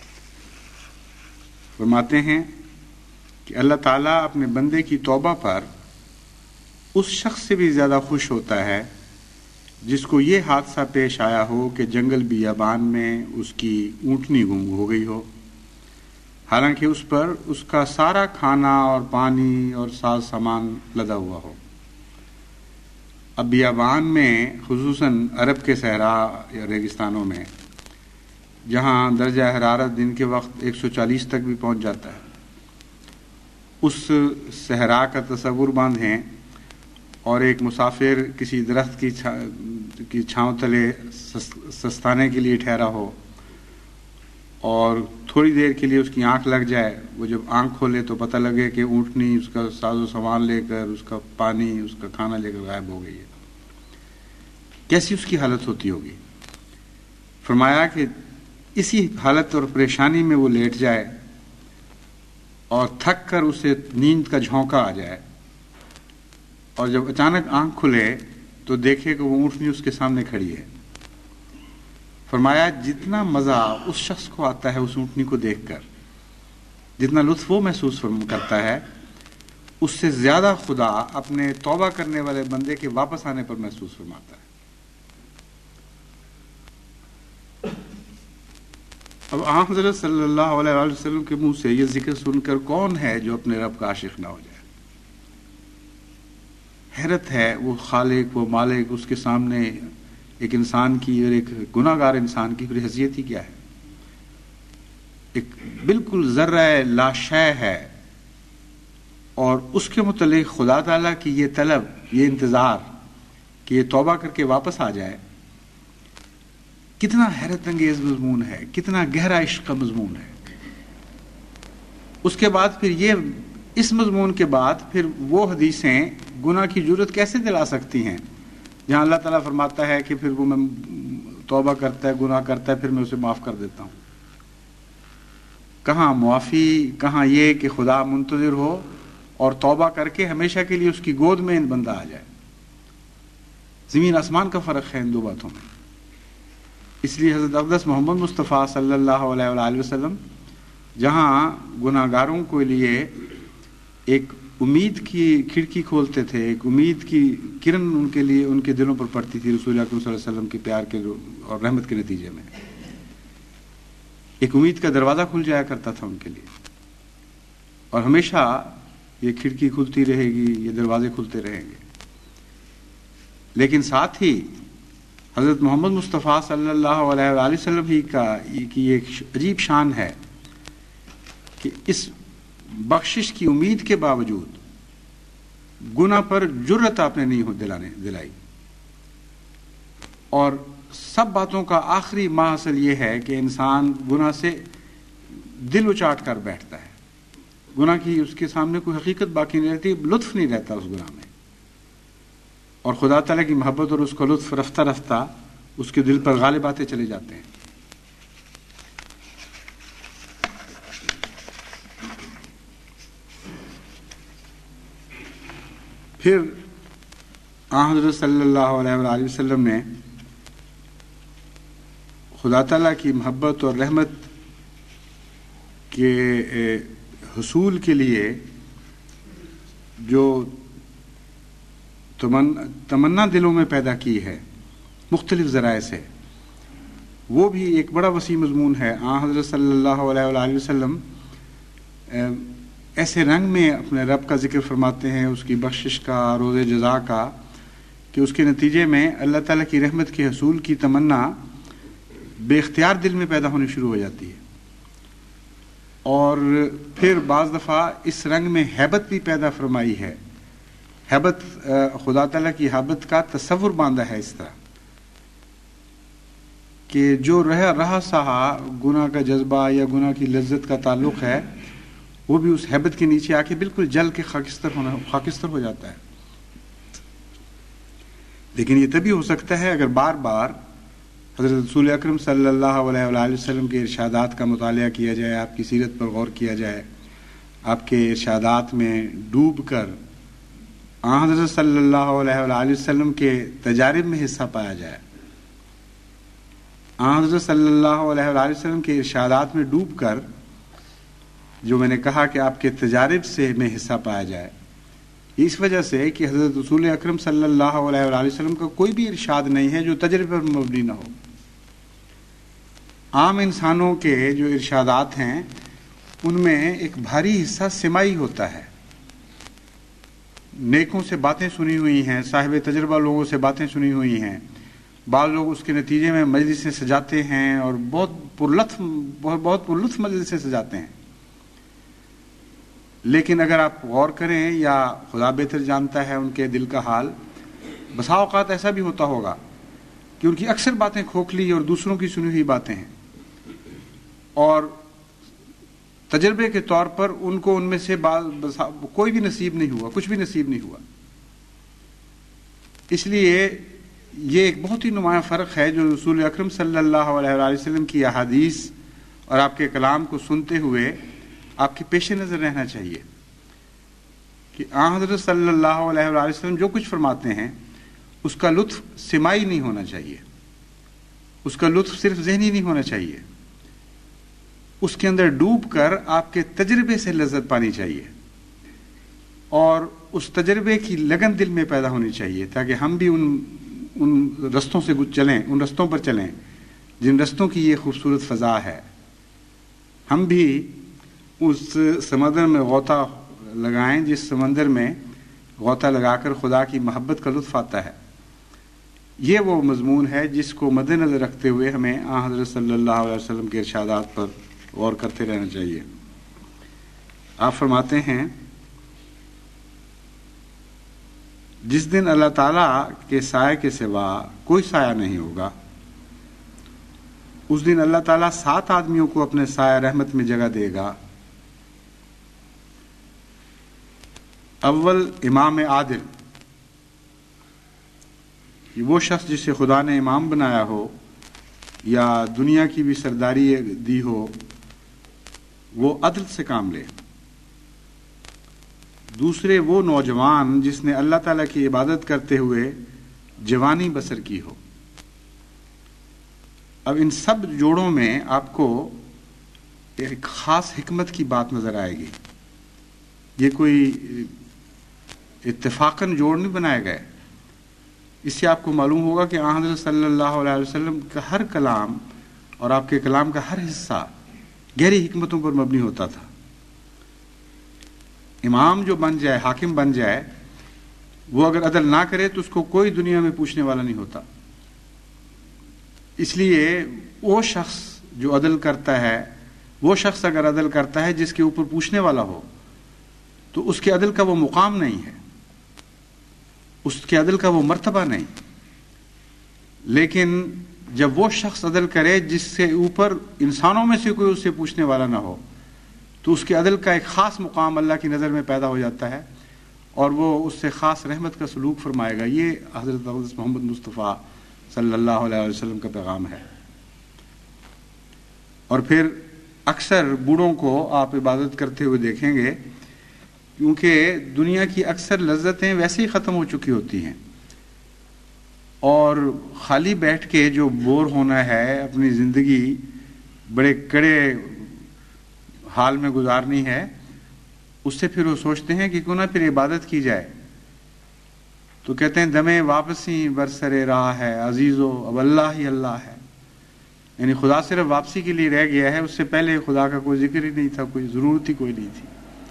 فرماتے ہیں کہ اللہ تعالیٰ اپنے بندے کی توبہ پر اس شخص سے بھی زیادہ خوش ہوتا ہے جس کو یہ حادثہ پیش آیا ہو کہ جنگل بیابان میں اس کی اونٹنی گم ہو گئی ہو، حالانکہ اس پر اس کا سارا کھانا اور پانی اور ساز سامان لدا ہوا ہو. اب بیابان میں خصوصاً عرب کے صحرا یا ریگستانوں میں جہاں درجہ حرارت دن کے وقت ایک سو چالیس تک بھی پہنچ جاتا ہے، اس صحرا کا تصور باندھیں اور ایک مسافر کسی درخت کی چھا کی چھاؤں تلے سستانے کے لیے ٹھہرا ہو اور تھوڑی دیر کے لیے اس کی آنکھ لگ جائے. وہ جب آنکھ کھولے تو پتہ لگے کہ اونٹنی اس کا ساز و سامان لے کر، اس کا پانی، اس کا کھانا لے کر غائب ہو گئی ہے. کیسی اس کی حالت ہوتی ہوگی؟ فرمایا کہ اسی حالت اور پریشانی میں وہ لیٹ جائے اور تھک کر اسے نیند کا جھونکا آ جائے، اور جب اچانک آنکھ کھلے تو دیکھے کہ وہ اونٹنی اس کے سامنے کھڑی ہے. فرمایا جتنا مزہ اس شخص کو آتا ہے اس اونٹنی کو دیکھ کر، جتنا لطف وہ محسوس کرتا ہے، اس سے زیادہ خدا اپنے توبہ کرنے والے بندے کے واپس آنے پر محسوس فرماتا ہے. اب آن حضرت صلی اللہ علیہ وآلہ وسلم کے منہ سے یہ ذکر سن کر کون ہے جو اپنے رب کا عاشق نہ ہو جائے؟ حیرت ہے وہ خالق، وہ مالک، اس کے سامنے ایک انسان کی اور ایک گناہ گار انسان کی پھر حیثیت ہی کیا ہے؟ ایک بالکل ذرہ لا شے ہے، اور اس کے متعلق خدا تعالیٰ کی یہ طلب، یہ انتظار کہ یہ توبہ کر کے واپس آ جائے، کتنا حیرت انگیز مضمون ہے، کتنا گہرا عشق کا مضمون ہے. اس کے بعد پھر یہ اس مضمون کے بعد پھر وہ حدیثیں گناہ کی جرت کیسے دلا سکتی ہیں جہاں اللہ تعالیٰ فرماتا ہے کہ پھر وہ میں توبہ کرتا ہے، گناہ کرتا ہے، پھر میں اسے معاف کر دیتا ہوں. کہاں معافی، کہاں یہ کہ خدا منتظر ہو اور توبہ کر کے ہمیشہ کے لیے اس کی گود میں بندہ آ جائے. زمین آسمان کا فرق ہے ان دو باتوں میں. اس لیے حضرت اقدس محمد مصطفیٰ صلی اللہ علیہ وآلہ وسلم جہاں گناہ گاروں کے لیے ایک امید کی کھڑکی کھولتے تھے، ایک امید کی کرن ان کے لیے ان کے دلوں پر پڑتی تھی رسول اکرم صلی اللہ علیہ وسلم کے پیار کے اور رحمت کے نتیجے میں، ایک امید کا دروازہ کھل جایا کرتا تھا ان کے لیے، اور ہمیشہ یہ کھڑکی کھلتی رہے گی، یہ دروازے کھلتے رہیں گے. لیکن ساتھ ہی حضرت محمد مصطفیٰ صلی اللہ علیہ وآلہ وسلم ہی کا کی ایک عجیب شان ہے کہ اس بخشش کی امید کے باوجود گناہ پر جرت آپ نے نہیں ہو دلانے دلائی. اور سب باتوں کا آخری ماحصل یہ ہے کہ انسان گناہ سے دل اچاٹ کر بیٹھتا ہے. گناہ کی اس کے سامنے کوئی حقیقت باقی نہیں رہتی، لطف نہیں رہتا اس گناہ میں. اور خدا تعالیٰ کی محبت اور اس کا لطف رفتہ رفتہ اس کے دل پر غالب آتے چلے جاتے ہیں. پھر آن حضرت صلی اللہ علیہ وآلہ وسلم نے خدا تعالیٰ کی محبت اور رحمت کے حصول کے لیے جو تمنا دلوں میں پیدا کی ہے مختلف ذرائع سے، وہ بھی ایک بڑا وسیع مضمون ہے. آن حضرت صلی اللہ علیہ وآلہ وسلم ایسے رنگ میں اپنے رب کا ذکر فرماتے ہیں، اس کی بخشش کا، روز جزا کا، کہ اس کے نتیجے میں اللہ تعالیٰ کی رحمت کے حصول کی تمنا بے اختیار دل میں پیدا ہونی شروع ہو جاتی ہے. اور پھر بعض دفعہ اس رنگ میں ہیبت بھی پیدا فرمائی ہے. ہیبت، خدا تعالیٰ کی ہیبت کا تصور باندھا ہے اس طرح کہ جو رہا رہا سہا گناہ کا جذبہ یا گناہ کی لذت کا تعلق ہے، وہ بھی اس ہیبت کے نیچے آ کے بالکل جل کے خاکستر ہونا خاکستر ہو جاتا ہے. لیکن یہ تبھی ہو سکتا ہے اگر بار بار حضرت رسول اکرم صلی اللہ علیہ وآلہ وسلم کے ارشادات کا مطالعہ کیا جائے، آپ کی سیرت پر غور کیا جائے، آپ کے ارشادات میں ڈوب کر آن حضرت صلی اللہ علیہ وآلہ وسلم کے تجارب میں حصہ پایا جائے. آن حضرت صلی اللہ علیہ وآلہ وسلم کے ارشادات میں ڈوب کر، جو میں نے کہا کہ آپ کے تجارب سے میں حصہ پایا جائے، اس وجہ سے کہ حضرت رسول اکرم صلی اللہ علیہ وآلہ وسلم کا کوئی بھی ارشاد نہیں ہے جو تجربے پر مبنی نہ ہو. عام انسانوں کے جو ارشادات ہیں ان میں ایک بھاری حصہ سماعی ہوتا ہے. نیکوں سے باتیں سنی ہوئی ہیں، صاحب تجربہ لوگوں سے باتیں سنی ہوئی ہیں، بعض لوگ اس کے نتیجے میں مجلسیں سجاتے ہیں اور بہت پرلطف بہت بہت پرلطف مجلسیں سجاتے ہیں. لیکن اگر آپ غور کریں، یا خدا بہتر جانتا ہے ان کے دل کا حال، بسا اوقات ایسا بھی ہوتا ہوگا کہ ان کی اکثر باتیں کھوکھلی اور دوسروں کی سنی ہوئی باتیں ہیں، اور تجربے کے طور پر ان کو ان میں سے کوئی بھی نصیب نہیں ہوا، کچھ بھی نصیب نہیں ہوا. اس لیے یہ ایک بہت ہی نمایاں فرق ہے جو رسول اکرم صلی اللہ علیہ وآلہ وسلم کی احادیث اور آپ کے کلام کو سنتے ہوئے آپ کے پیش نظر رہنا چاہیے کہ آن حضرت صلی اللہ علیہ وآلہ وسلم جو کچھ فرماتے ہیں اس کا لطف سماعی نہیں ہونا چاہیے، اس کا لطف صرف ذہنی نہیں ہونا چاہیے، اس کے اندر ڈوب کر آپ کے تجربے سے لذت پانی چاہیے، اور اس تجربے کی لگن دل میں پیدا ہونی چاہیے، تاکہ ہم بھی ان ان رستوں سے چلیں، ان رستوں پر چلیں جن رستوں کی یہ خوبصورت فضا ہے. ہم بھی اس سمندر میں غوطہ لگائیں جس سمندر میں غوطہ لگا کر خدا کی محبت کا لطف آتا ہے. یہ وہ مضمون ہے جس کو مد نظر رکھتے ہوئے ہمیں آن حضرت صلی اللہ علیہ وسلم کے ارشادات پر غور کرتے رہنا چاہیے. آپ فرماتے ہیں، جس دن اللہ تعالیٰ کے سائے کے سوا کوئی سایہ نہیں ہوگا، اس دن اللہ تعالیٰ سات آدمیوں کو اپنے سایہ رحمت میں جگہ دے گا. اول، امام عادل، وہ شخص جسے خدا نے امام بنایا ہو یا دنیا کی بھی سرداری دی ہو، وہ عدل سے کام لے. دوسرے، وہ نوجوان جس نے اللہ تعالیٰ کی عبادت کرتے ہوئے جوانی بسر کی ہو. اب ان سب جوڑوں میں آپ کو ایک خاص حکمت کی بات نظر آئے گی. یہ کوئی اتفاقاً جوڑ نہیں بنائے گئے. اس سے آپ کو معلوم ہوگا کہ آن حضرت صلی اللہ علیہ وسلم کا ہر کلام اور آپ کے کلام کا ہر حصہ گہری حکمتوں پر مبنی ہوتا تھا. امام جو بن جائے، حاکم بن جائے، وہ اگر عدل نہ کرے تو اس کو کوئی دنیا میں پوچھنے والا نہیں ہوتا. اس لیے وہ شخص جو عدل کرتا ہے، وہ شخص اگر عدل کرتا ہے جس کے اوپر پوچھنے والا ہو، تو اس کے عدل کا وہ مقام نہیں ہے، اس کے عدل کا وہ مرتبہ نہیں. لیکن جب وہ شخص عدل کرے جس سے اوپر انسانوں میں سے کوئی اس سے پوچھنے والا نہ ہو، تو اس کے عدل کا ایک خاص مقام اللہ کی نظر میں پیدا ہو جاتا ہے اور وہ اس سے خاص رحمت کا سلوک فرمائے گا. یہ حضرت محمد مصطفیٰ صلی اللہ علیہ وسلم کا پیغام ہے. اور پھر اکثر بوڑھوں کو آپ عبادت کرتے ہوئے دیکھیں گے، کیونکہ دنیا کی اکثر لذتیں ویسے ہی ختم ہو چکی ہوتی ہیں، اور خالی بیٹھ کے جو بور ہونا ہے، اپنی زندگی بڑے کڑے حال میں گزارنی ہے، اس سے پھر وہ سوچتے ہیں کہ کیوں نہ پھر عبادت کی جائے. تو کہتے ہیں دمیں واپسی برسرے راہ ہے عزیزو اب اللہ ہی اللہ ہے. یعنی خدا صرف واپسی کے لیے رہ گیا ہے، اس سے پہلے خدا کا کوئی ذکر ہی نہیں تھا، کوئی ضرورت ہی کوئی نہیں تھی.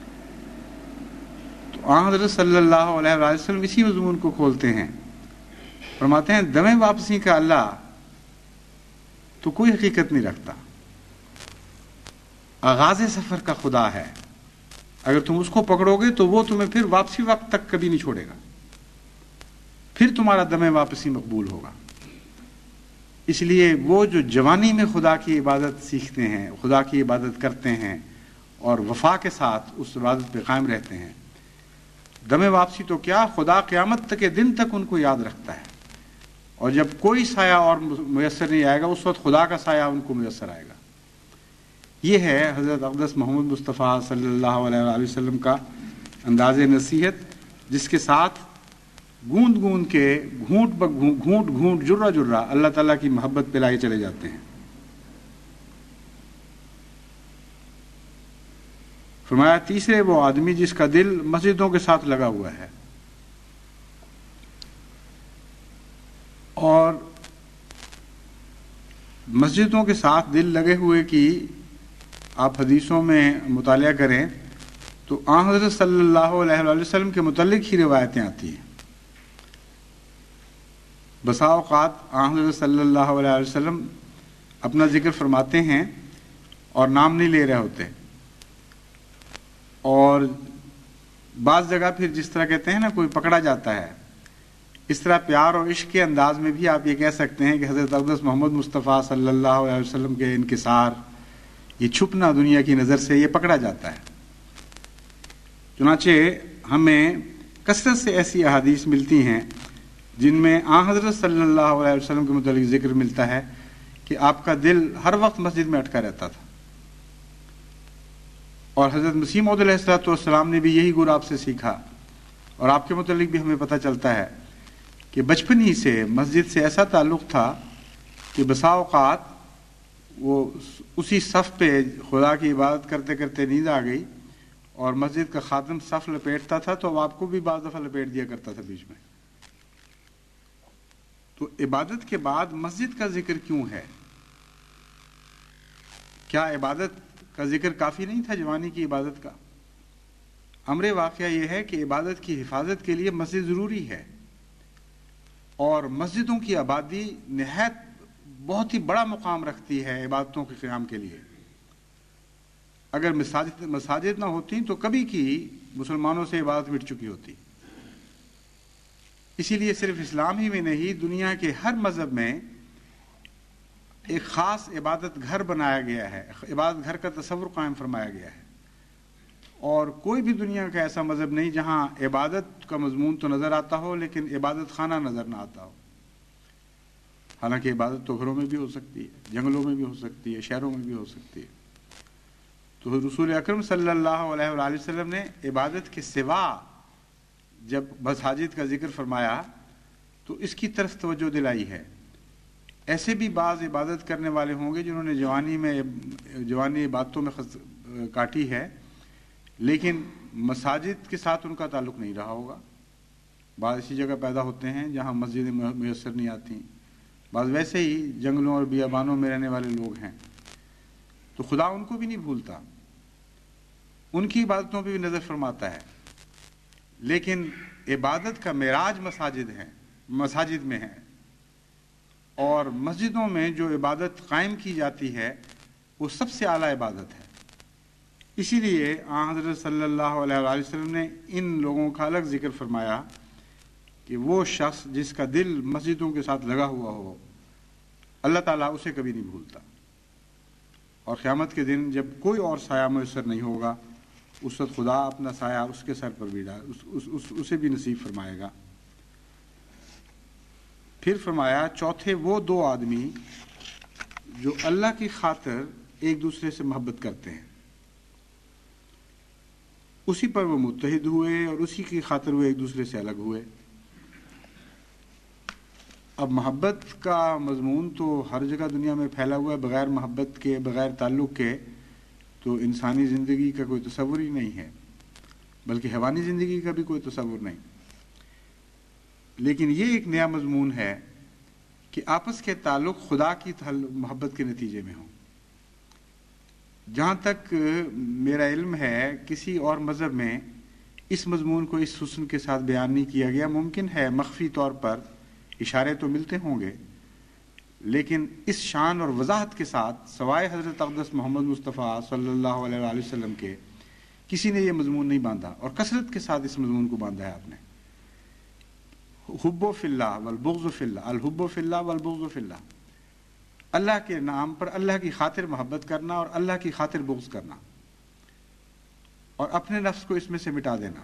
تو آن حضرت صلی اللہ علیہ وسلم اسی مضمون کو کھولتے ہیں، فرماتے ہیں دمیں واپسی کا اللہ تو کوئی حقیقت نہیں رکھتا، آغاز سفر کا خدا ہے. اگر تم اس کو پکڑو گے تو وہ تمہیں پھر واپسی وقت تک کبھی نہیں چھوڑے گا، پھر تمہارا دم واپسی مقبول ہوگا. اس لیے وہ جو جوانی میں خدا کی عبادت سیکھتے ہیں، خدا کی عبادت کرتے ہیں اور وفا کے ساتھ اس عبادت پہ قائم رہتے ہیں، دم واپسی تو کیا، خدا قیامت تک کے دن تک ان کو یاد رکھتا ہے. اور جب کوئی سایہ اور میسر نہیں آئے گا، اس وقت خدا کا سایہ ان کو میسر آئے گا. یہ ہے حضرت اقدس محمد مصطفیٰ صلی اللہ علیہ وآلہ وسلم کا انداز نصیحت، جس کے ساتھ گوند گوند کے گھونٹ گھونٹ گھونٹ جرہ جرہ اللہ تعالیٰ کی محبت پلائے چلے جاتے ہیں. فرمایا تیسرے وہ آدمی جس کا دل مسجدوں کے ساتھ لگا ہوا ہے. اور مسجدوں کے ساتھ دل لگے ہوئے کی آپ حدیثوں میں مطالعہ کریں تو آن حضرت صلی اللہ علیہ وآلہ وسلم کے متعلق ہی روایتیں آتی ہیں. بسا اوقات آن حضرت صلی اللہ علیہ وسلم اپنا ذکر فرماتے ہیں اور نام نہیں لے رہے ہوتے، اور بعض جگہ پھر جس طرح کہتے ہیں نا کوئی پکڑا جاتا ہے، اس طرح پیار اور عشق کے انداز میں بھی آپ یہ کہہ سکتے ہیں کہ حضرت اقدس محمد مصطفیٰ صلی اللہ علیہ وسلم کے انکسار، یہ چھپنا دنیا کی نظر سے، یہ پکڑا جاتا ہے. چنانچہ ہمیں کثرت سے ایسی احادیث ملتی ہیں جن میں آن حضرت صلی اللہ علیہ وسلم کے متعلق ذکر ملتا ہے کہ آپ کا دل ہر وقت مسجد میں اٹکا رہتا تھا. اور حضرت مسیح موعود علیہ الصلوۃ والسلام نے بھی یہی گر آپ سے سیکھا، اور آپ کے متعلق بھی ہمیں پتہ چلتا ہے کہ بچپن ہی سے مسجد سے ایسا تعلق تھا کہ بسا اوقات وہ اسی صف پہ خدا کی عبادت کرتے کرتے نیند آ گئی اور مسجد کا خادم صف لپیٹتا تھا تو آپ کو بھی بعض دفعہ لپیٹ دیا کرتا تھا بیچ میں. تو عبادت کے بعد مسجد کا ذکر کیوں ہے؟ کیا عبادت کا ذکر کافی نہیں تھا جوانی کی عبادت کا؟ امر واقعہ یہ ہے کہ عبادت کی حفاظت کے لیے مسجد ضروری ہے، اور مسجدوں کی آبادی نہایت بہت ہی بڑا مقام رکھتی ہے عبادتوں کے قیام کے لیے. اگر مساجد مساجد نہ ہوتی تو کبھی کی مسلمانوں سے عبادت مٹ چکی ہوتی. اسی لیے صرف اسلام ہی میں نہیں، دنیا کے ہر مذہب میں ایک خاص عبادت گھر بنایا گیا ہے، عبادت گھر کا تصور قائم فرمایا گیا ہے. اور کوئی بھی دنیا کا ایسا مذہب نہیں جہاں عبادت کا مضمون تو نظر آتا ہو لیکن عبادت خانہ نظر نہ آتا ہو. حالانکہ عبادت تو گھروں میں بھی ہو سکتی ہے، جنگلوں میں بھی ہو سکتی ہے، شہروں میں بھی ہو سکتی ہے. تو رسول اکرم صلی اللہ علیہ وآلہ وسلم نے عبادت کے سوا جب مساجد کا ذکر فرمایا تو اس کی طرف توجہ دلائی ہے. ایسے بھی بعض عبادت کرنے والے ہوں گے جنہوں نے جوانی میں جوانی عبادتوں میں خز... کاٹی ہے، لیکن مساجد کے ساتھ ان کا تعلق نہیں رہا ہوگا. بعض ایسی جگہ پیدا ہوتے ہیں جہاں مسجدیں میسر نہیں آتی، بعض ویسے ہی جنگلوں اور بیابانوں میں رہنے والے لوگ ہیں. تو خدا ان کو بھی نہیں بھولتا، ان کی عبادتوں پہ بھی نظر فرماتا ہے. لیکن عبادت کا معراج مساجد ہے، مساجد میں ہے، اور مسجدوں میں جو عبادت قائم کی جاتی ہے وہ سب سے اعلیٰ عبادت ہے. اسی لیے آن حضرت صلی اللہ علیہ وآلہ وسلم نے ان لوگوں کا الگ ذکر فرمایا کہ وہ شخص جس کا دل مسجدوں کے ساتھ لگا ہوا ہو اللہ تعالیٰ اسے کبھی نہیں بھولتا، اور قیامت کے دن جب کوئی اور سایہ میسر نہیں ہوگا اس وقت خدا اپنا سایہ اس کے سر پر بھی ڈال اس, اس, اس, اسے بھی نصیب فرمائے گا۔ پھر فرمایا چوتھے وہ دو آدمی جو اللہ کی خاطر ایک دوسرے سے محبت کرتے ہیں، اسی پر وہ متحد ہوئے اور اسی کی خاطر وہ ایک دوسرے سے الگ ہوئے۔ اب محبت کا مضمون تو ہر جگہ دنیا میں پھیلا ہوا ہے، بغیر محبت کے، بغیر تعلق کے تو انسانی زندگی کا کوئی تصور ہی نہیں ہے، بلکہ حیوانی زندگی کا بھی کوئی تصور نہیں۔ لیکن یہ ایک نیا مضمون ہے کہ آپس کے تعلق خدا کی محبت کے نتیجے میں ہوں۔ جہاں تک میرا علم ہے کسی اور مذہب میں اس مضمون کو اس حسن کے ساتھ بیان نہیں کیا گیا، ممکن ہے مخفی طور پر اشارے تو ملتے ہوں گے، لیکن اس شان اور وضاحت کے ساتھ سوائے حضرت اقدس محمد مصطفیٰ صلی اللہ علیہ وآلہ وسلم کے کسی نے یہ مضمون نہیں باندھا، اور کثرت کے ساتھ اس مضمون کو باندھا ہے آپ نے۔ حب فی اللہ والبغض فی اللہ، الحب فی اللہ والبغض فی اللہ، اللہ کے نام پر اللہ کی خاطر محبت کرنا اور اللہ کی خاطر بغض کرنا، اور اپنے نفس کو اس میں سے مٹا دینا،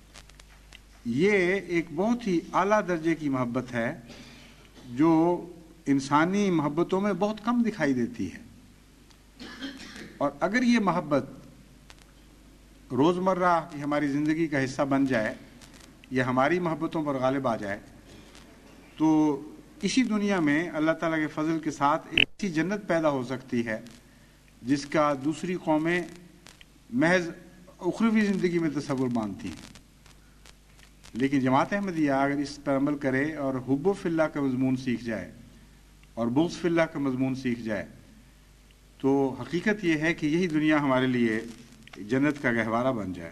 یہ ایک بہت ہی اعلیٰ درجے کی محبت ہے جو انسانی محبتوں میں بہت کم دکھائی دیتی ہے۔ اور اگر یہ محبت روزمرہ کی ہماری زندگی کا حصہ بن جائے یا ہماری محبتوں پر غالب آ جائے تو اسی دنیا میں اللہ تعالیٰ کے فضل کے ساتھ ایک ایسی جنت پیدا ہو سکتی ہے جس کا دوسری قومیں محض اخروی زندگی میں تصور مانتی ہیں۔ لیکن جماعت احمدیہ اگر اس پر عمل کرے اور حب فی اللہ کا مضمون سیکھ جائے اور بغض فی اللہ کا مضمون سیکھ جائے تو حقیقت یہ ہے کہ یہی دنیا ہمارے لیے جنت کا گہوارہ بن جائے،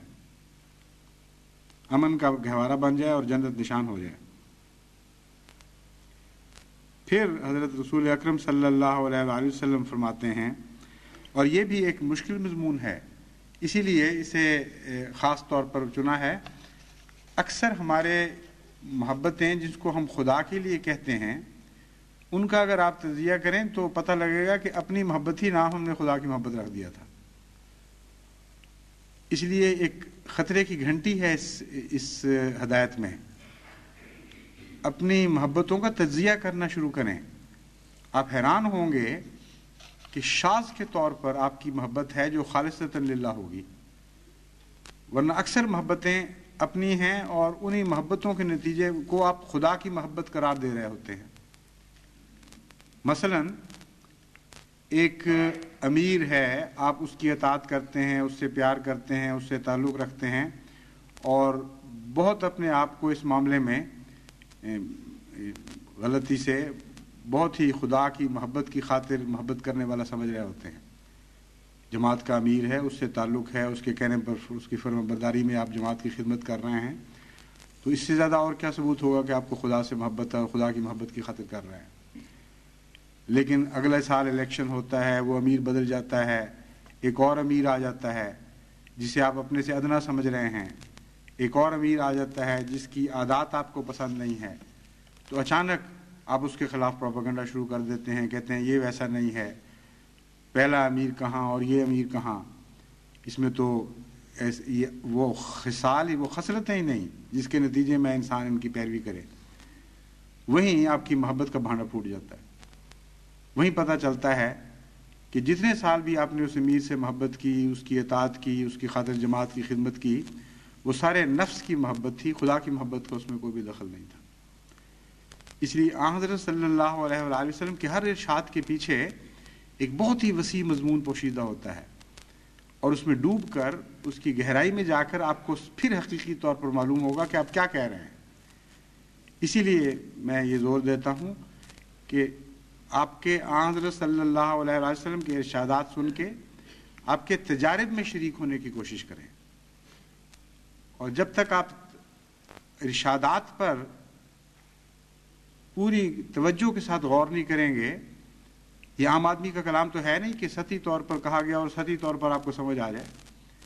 امن کا گہوارہ بن جائے اور جنت نشان ہو جائے۔ پھر حضرت رسول اکرم صلی اللہ علیہ وآلہ وسلم فرماتے ہیں، اور یہ بھی ایک مشکل مضمون ہے اسی لیے اسے خاص طور پر چنا ہے، اکثر ہمارے محبتیں جس کو ہم خدا کے لیے کہتے ہیں ان کا اگر آپ تجزیہ کریں تو پتہ لگے گا کہ اپنی محبت ہی نام ہم نے خدا کی محبت رکھ دیا تھا۔ اس لیے ایک خطرے کی گھنٹی ہے اس اس ہدایت میں، اپنی محبتوں کا تجزیہ کرنا شروع کریں۔ آپ حیران ہوں گے کہ شاذ کے طور پر آپ کی محبت ہے جو خالصتاً للہ ہوگی، ورنہ اکثر محبتیں اپنی ہیں اور انہی محبتوں کے نتیجے کو آپ خدا کی محبت قرار دے رہے ہوتے ہیں۔ مثلا ایک امیر ہے، آپ اس کی اطاعت کرتے ہیں، اس سے پیار کرتے ہیں، اس سے تعلق رکھتے ہیں اور بہت اپنے آپ کو اس معاملے میں غلطی سے بہت ہی خدا کی محبت کی خاطر محبت کرنے والا سمجھ رہے ہوتے ہیں۔ جماعت کا امیر ہے، اس سے تعلق ہے، اس کے کہنے پر اس کی فرمان برداری میں آپ جماعت کی خدمت کر رہے ہیں، تو اس سے زیادہ اور کیا ثبوت ہوگا کہ آپ کو خدا سے محبت ہے اور خدا کی محبت کی خاطر کر رہے ہیں۔ لیکن اگلے سال الیکشن ہوتا ہے، وہ امیر بدل جاتا ہے، ایک اور امیر آ جاتا ہے جسے آپ اپنے سے ادنا سمجھ رہے ہیں، ایک اور امیر آ جاتا ہے جس کی عادات آپ کو پسند نہیں ہے، تو اچانک آپ اس کے خلاف پروپیگنڈا شروع کر دیتے ہیں، کہتے ہیں یہ ویسا نہیں ہے، پہلا امیر کہاں اور یہ امیر کہاں، اس میں تو وہ خصال ہی وہ خصلتیں ہی نہیں جس کے نتیجے میں انسان ان کی پیروی کرے۔ وہیں آپ کی محبت کا بھانڈا پھوٹ جاتا ہے، وہیں پتہ چلتا ہے کہ جتنے سال بھی آپ نے اس امیر سے محبت کی، اس کی اطاعت کی، اس کی خاطر جماعت کی خدمت کی، وہ سارے نفس کی محبت تھی، خدا کی محبت کا اس میں کوئی بھی دخل نہیں تھا۔ اس لیے آن حضرت صلی اللہ علیہ وآلہ وسلم کے ہر ارشاد کے پیچھے ایک بہت ہی وسیع مضمون پوشیدہ ہوتا ہے، اور اس میں ڈوب کر اس کی گہرائی میں جا کر آپ کو پھر حقیقی طور پر معلوم ہوگا کہ آپ کیا کہہ رہے ہیں۔ اسی لیے میں یہ زور دیتا ہوں کہ آپ کے آن حضرت صلی اللہ علیہ وسلم کے ارشادات سن کے آپ کے تجارب میں شریک ہونے کی کوشش کریں، اور جب تک آپ ارشادات پر پوری توجہ کے ساتھ غور نہیں کریں گے، یہ عام آدمی کا کلام تو ہے نہیں کہ سطحی طور پر کہا گیا اور سطحی طور پر آپ کو سمجھ آ جائے،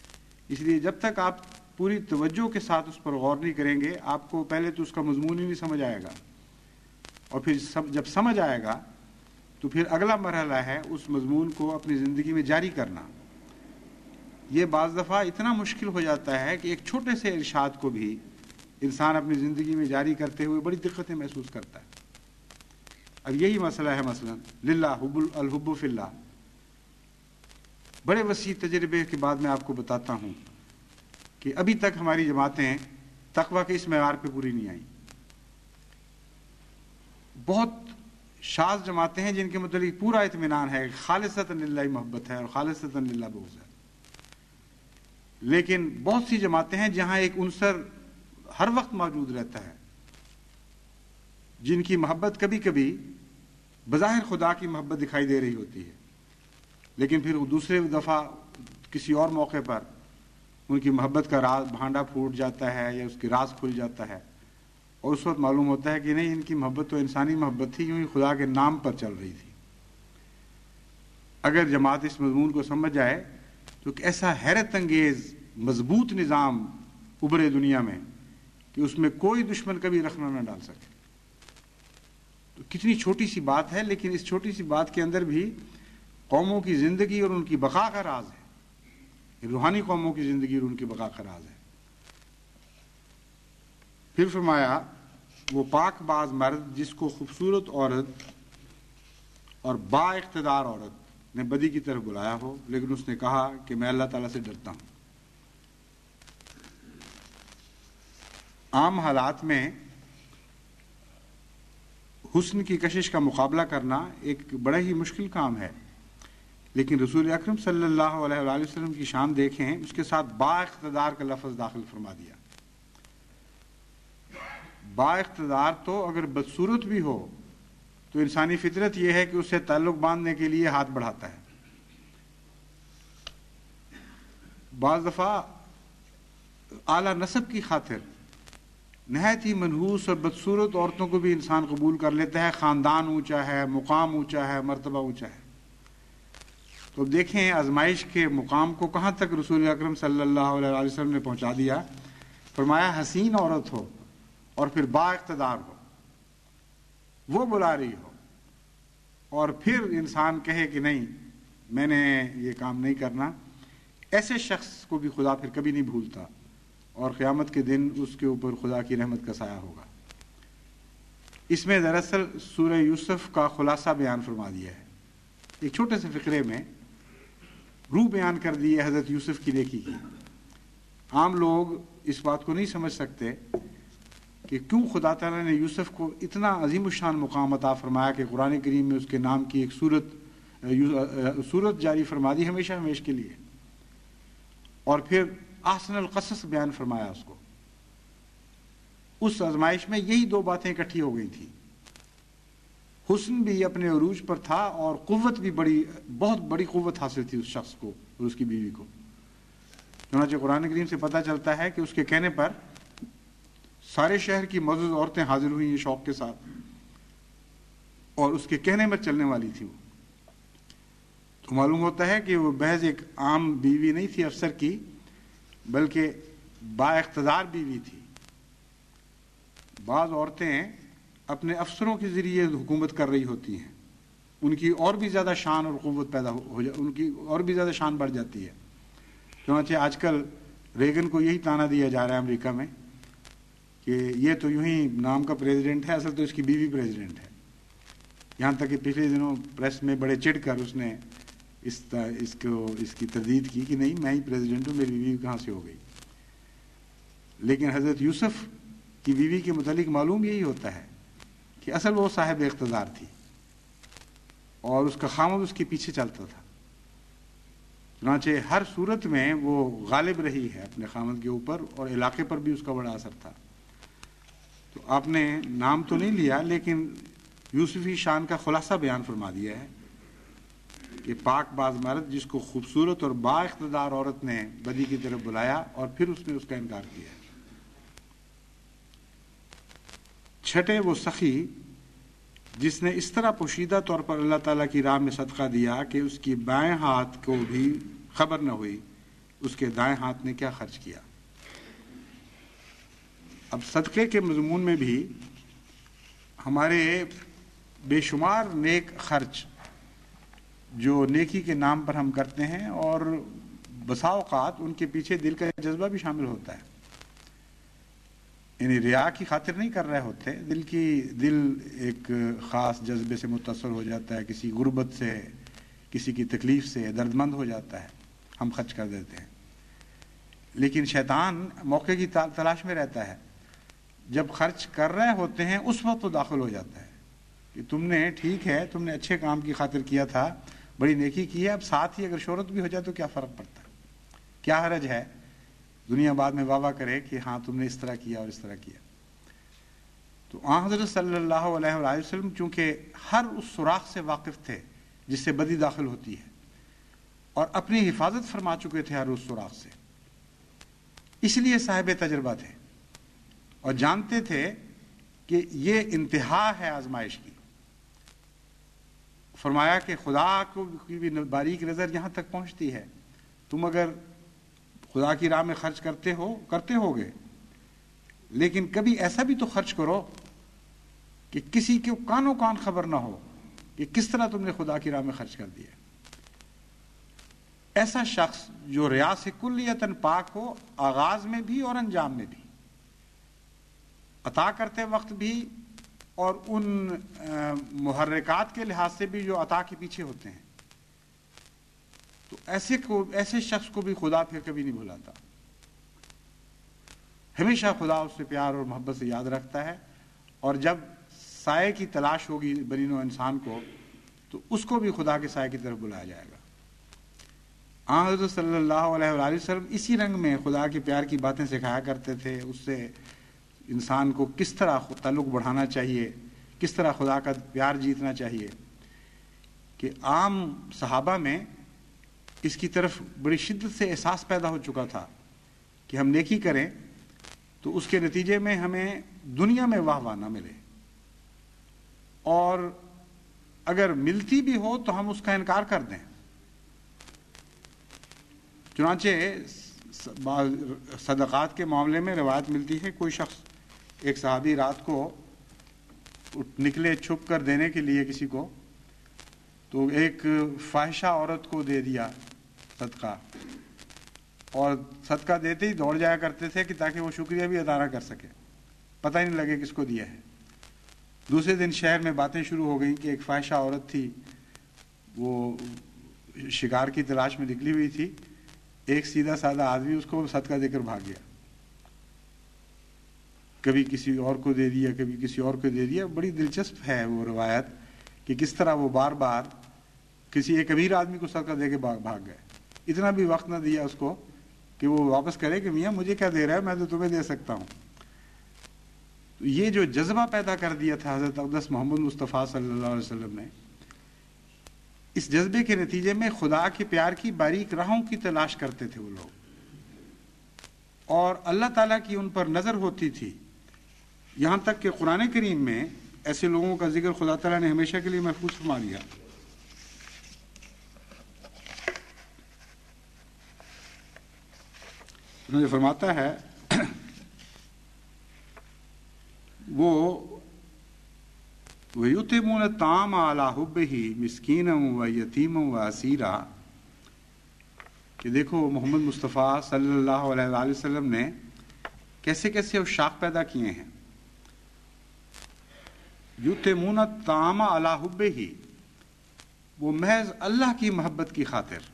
اس لیے جب تک آپ پوری توجہ کے ساتھ اس پر غور نہیں کریں گے آپ کو پہلے تو اس کا مضمون ہی نہیں سمجھ آئے گا، اور پھر جب سمجھ آئے گا تو پھر اگلا مرحلہ ہے اس مضمون کو اپنی زندگی میں جاری کرنا۔ یہ بعض دفعہ اتنا مشکل ہو جاتا ہے کہ ایک چھوٹے سے ارشاد کو بھی انسان اپنی زندگی میں جاری کرتے ہوئے بڑی دقتیں محسوس کرتا ہے۔ اب یہی مسئلہ ہے مثلا للہ حب الحب فی اللہ۔ بڑے وسیع تجربے کے بعد میں آپ کو بتاتا ہوں کہ ابھی تک ہماری جماعتیں تقویٰ کے اس معیار پہ پوری نہیں آئیں۔ بہت شاذ جماعتیں ہیں جن کے متعلق پورا اطمینان ہے، خالصتاً للہ محبت ہے اور خالصتاً للہ بغض ہے، لیکن بہت سی جماعتیں ہیں جہاں ایک عنصر ہر وقت موجود رہتا ہے، جن کی محبت کبھی کبھی بظاہر خدا کی محبت دکھائی دے رہی ہوتی ہے، لیکن پھر دوسرے دفعہ کسی اور موقع پر ان کی محبت کا راز بھانڈا پھوٹ جاتا ہے یا اس کی راز کھل جاتا ہے، اور اس وقت معلوم ہوتا ہے کہ نہیں، ان کی محبت تو انسانی محبت تھی، یوں ہی خدا کے نام پر چل رہی تھی۔ اگر جماعت اس مضمون کو سمجھ جائے تو ایک ایسا حیرت انگیز مضبوط نظام ابھرے دنیا میں کہ اس میں کوئی دشمن کبھی رخنہ نہ ڈال سکے۔ تو کتنی چھوٹی سی بات ہے، لیکن اس چھوٹی سی بات کے اندر بھی قوموں کی زندگی اور ان کی بقا کا راز ہے، روحانی قوموں کی زندگی اور ان کی بقا کا راز ہے۔ پھر فرمایا وہ پاک باز مرد جس کو خوبصورت عورت اور با اقتدار عورت نے بدی کی طرف بلایا ہو، لیکن اس نے کہا کہ میں اللہ تعالیٰ سے ڈرتا ہوں۔ عام حالات میں حسن کی کشش کا مقابلہ کرنا ایک بڑا ہی مشکل کام ہے، لیکن رسول اکرم صلی اللہ علیہ وآلہ وسلم کی شان دیکھیں، اس کے ساتھ با اقتدار کا لفظ داخل فرما دیا۔ با اقتدار تو اگر بدصورت بھی ہو تو انسانی فطرت یہ ہے کہ اسے تعلق باندھنے کے لیے ہاتھ بڑھاتا ہے۔ بعض دفعہ اعلیٰ نسب کی خاطر نہایت ہی منحوس اور بدصورت عورتوں کو بھی انسان قبول کر لیتا ہے، خاندان اونچا ہے، مقام اونچا ہے، مرتبہ اونچا ہے۔ تو دیکھیں آزمائش کے مقام کو کہاں تک رسول اکرم صلی اللہ علیہ وسلم نے پہنچا دیا۔ فرمایا حسین عورت ہو اور پھر با اقتدار ہو، وہ بلا رہی ہو، اور پھر انسان کہے کہ نہیں میں نے یہ کام نہیں کرنا، ایسے شخص کو بھی خدا پھر کبھی نہیں بھولتا، اور قیامت کے دن اس کے اوپر خدا کی رحمت کا سایہ ہوگا۔ اس میں دراصل سورہ یوسف کا خلاصہ بیان فرما دیا ہے، ایک چھوٹے سے فقرے میں روح بیان کر دی ہے حضرت یوسف کی نیکی کی۔ عام لوگ اس بات کو نہیں سمجھ سکتے کہ کیوں خدا تعالیٰ نے یوسف کو اتنا عظیم الشان مقام عطا فرمایا کہ قرآن کریم میں اس کے نام کی ایک سورت سورت جاری فرما دی ہمیشہ ہمیشہ کے لیے، اور پھر احسن القصص بیان فرمایا اس کو۔ اس آزمائش میں یہی دو باتیں اکٹھی ہو گئی تھیں، حسن بھی اپنے عروج پر تھا اور قوت بھی، بڑی بہت بڑی قوت حاصل تھی اس شخص کو اور اس کی بیوی کو۔ چنانچہ قرآن کریم سے پتہ چلتا ہے کہ اس کے کہنے پر سارے شہر کی معزز عورتیں حاضر ہوئی ہیں شوق کے ساتھ، اور اس کے کہنے میں چلنے والی تھی وہ۔ تو معلوم ہوتا ہے کہ وہ محض ایک عام بیوی نہیں تھی افسر کی، بلکہ با اقتدار بیوی تھی۔ بعض عورتیں اپنے افسروں کے ذریعے حکومت کر رہی ہوتی ہیں، ان کی اور بھی زیادہ شان اور قوت پیدا ہو جا ان کی اور بھی زیادہ شان بڑھ جاتی ہے۔ چنانچہ آج کل ریگن کو یہی تانا دیا جا رہا ہے امریکہ میں کہ یہ تو یوں ہی نام کا پریزیڈنٹ ہے، اصل تو اس کی بیوی پریزیڈنٹ ہے۔ یہاں تک کہ پچھلے دنوں پریس میں بڑے چڑھ کر اس نے اس اس کو اس کی تردید کی کہ نہیں میں ہی پریزیڈنٹ ہوں، میری بیوی کہاں سے ہو گئی۔ لیکن حضرت یوسف کی بیوی کے متعلق معلوم یہی ہوتا ہے کہ اصل وہ صاحب اقتدار تھی اور اس کا خامد اس کے پیچھے چلتا تھا۔ چنانچہ ہر صورت میں وہ غالب رہی ہے اپنے خامد کے اوپر، اور علاقے پر بھی اس کا بڑا اثر تھا۔ تو آپ نے نام تو نہیں لیا، لیکن یوسفی شان کا خلاصہ بیان فرما دیا ہے کہ پاک باز مرد جس کو خوبصورت اور با اقتدار عورت نے بدی کی طرف بلایا اور پھر اس نے اس کا انکار کیا۔ چھٹے وہ سخی جس نے اس طرح پوشیدہ طور پر اللہ تعالیٰ کی راہ میں صدقہ دیا کہ اس کی بائیں ہاتھ کو بھی خبر نہ ہوئی اس کے دائیں ہاتھ نے کیا خرچ کیا۔ اب صدقے کے مضمون میں بھی ہمارے بے شمار نیک خرچ جو نیکی کے نام پر ہم کرتے ہیں، اور بسا اوقات ان کے پیچھے دل کا جذبہ بھی شامل ہوتا ہے، یعنی ریا کی خاطر نہیں کر رہے ہوتے، دل کی دل ایک خاص جذبے سے متاثر ہو جاتا ہے، کسی غربت سے، کسی کی تکلیف سے درد مند ہو جاتا ہے، ہم خرچ کر دیتے ہیں۔ لیکن شیطان موقع کی تلاش میں رہتا ہے، جب خرچ کر رہے ہوتے ہیں اس وقت تو داخل ہو جاتا ہے کہ تم نے ٹھیک ہے، تم نے اچھے کام کی خاطر کیا تھا، بڑی نیکی کی ہے، اب ساتھ ہی اگر شہرت بھی ہو جائے تو کیا فرق پڑتا ہے، کیا حرج ہے، دنیا بعد میں واہ واہ کرے کہ ہاں تم نے اس طرح کیا اور اس طرح کیا۔ تو آن حضرت صلی اللہ علیہ وآلہ وسلم چونکہ ہر اس سوراخ سے واقف تھے جس سے بدی داخل ہوتی ہے، اور اپنی حفاظت فرما چکے تھے ہر اس سوراخ سے، اس لیے صاحب تجربہ تھے اور جانتے تھے کہ یہ انتہا ہے آزمائش کی۔ فرمایا کہ خدا کو کی بھی باریک نظر یہاں تک پہنچتی ہے، تم اگر خدا کی راہ میں خرچ کرتے ہو کرتے ہوگے، لیکن کبھی ایسا بھی تو خرچ کرو کہ کسی کے کانوں کان خبر نہ ہو کہ کس طرح تم نے خدا کی راہ میں خرچ کر دیا۔ ایسا شخص جو ریا سے کلیتاً پاک ہو، آغاز میں بھی اور انجام میں بھی، عطا کرتے وقت بھی اور ان محرکات کے لحاظ سے بھی جو عطا کے پیچھے ہوتے ہیں، تو ایسے کو ایسے شخص کو بھی خدا پھر کبھی نہیں بھلاتا، ہمیشہ خدا اس سے پیار اور محبت سے یاد رکھتا ہے، اور جب سائے کی تلاش ہوگی بنی نوع انسان کو تو اس کو بھی خدا کے سائے کی طرف بلایا جائے گا۔ آن حضرت صلی اللہ علیہ وآلہ وسلم اسی رنگ میں خدا کے پیار کی باتیں سکھایا کرتے تھے، اس سے انسان کو کس طرح تعلق بڑھانا چاہیے، کس طرح خدا کا پیار جیتنا چاہیے، کہ عام صحابہ میں اس کی طرف بڑی شدت سے احساس پیدا ہو چکا تھا کہ ہم نیکی کریں تو اس کے نتیجے میں ہمیں دنیا میں واہ واہ نہ ملے، اور اگر ملتی بھی ہو تو ہم اس کا انکار کر دیں۔ چنانچہ صدقات کے معاملے میں روایت ملتی ہے، کوئی شخص ایک صحابی رات کو نکلے چھپ کر دینے کے لیے کسی کو، تو ایک فاحشہ عورت کو دے دیا صدقہ، اور صدقہ دیتے ہی دوڑ جایا کرتے تھے کہ تاکہ وہ شکریہ بھی ادا نہ کر سکے، پتہ ہی نہیں لگے کس کو دیا ہے۔ دوسرے دن شہر میں باتیں شروع ہو گئیں کہ ایک فاحشہ عورت تھی، وہ شکار کی تلاش میں نکلی ہوئی تھی، ایک سیدھا سادہ آدمی اس کو صدقہ دے کر بھاگ گیا، کبھی کسی اور کو دے دیا، کبھی کسی اور کو دے دیا۔ بڑی دلچسپ ہے وہ روایت کہ کس طرح وہ بار بار کسی ایک امیر آدمی کو صدقہ دے کے بھاگ گئے، اتنا بھی وقت نہ دیا اس کو کہ وہ واپس کرے کہ میاں مجھے کیا دے رہا ہے، میں تو تمہیں دے سکتا ہوں۔ یہ جو جذبہ پیدا کر دیا تھا حضرت اقدس محمد مصطفیٰ صلی اللہ علیہ وسلم نے، اس جذبے کے نتیجے میں خدا کے پیار کی باریک راہوں کی تلاش کرتے تھے وہ لوگ، اور اللہ تعالیٰ کی ان پر نظر ہوتی تھی، یہاں تک کہ قرآن کریم میں ایسے لوگوں کا ذکر خدا تعالیٰ نے ہمیشہ کے لیے محفوظ فرما دیا۔ انہوں نے فرماتا ہے وہ وَيُطْعِمُونَ الطَّعَامَ عَلَىٰ حُبِّهِ مِسْكِينًا وَيَتِيمًا وَأَسِيرًا، کہ دیکھو محمد مصطفیٰ صلی اللہ علیہ وآلہ وسلم نے کیسے کیسے اشاق پیدا کیے ہیں۔ یُطْعِمُونَ الطَّعَامَ عَلَىٰ حُبِّهِ، وہ محض اللہ کی محبت کی خاطر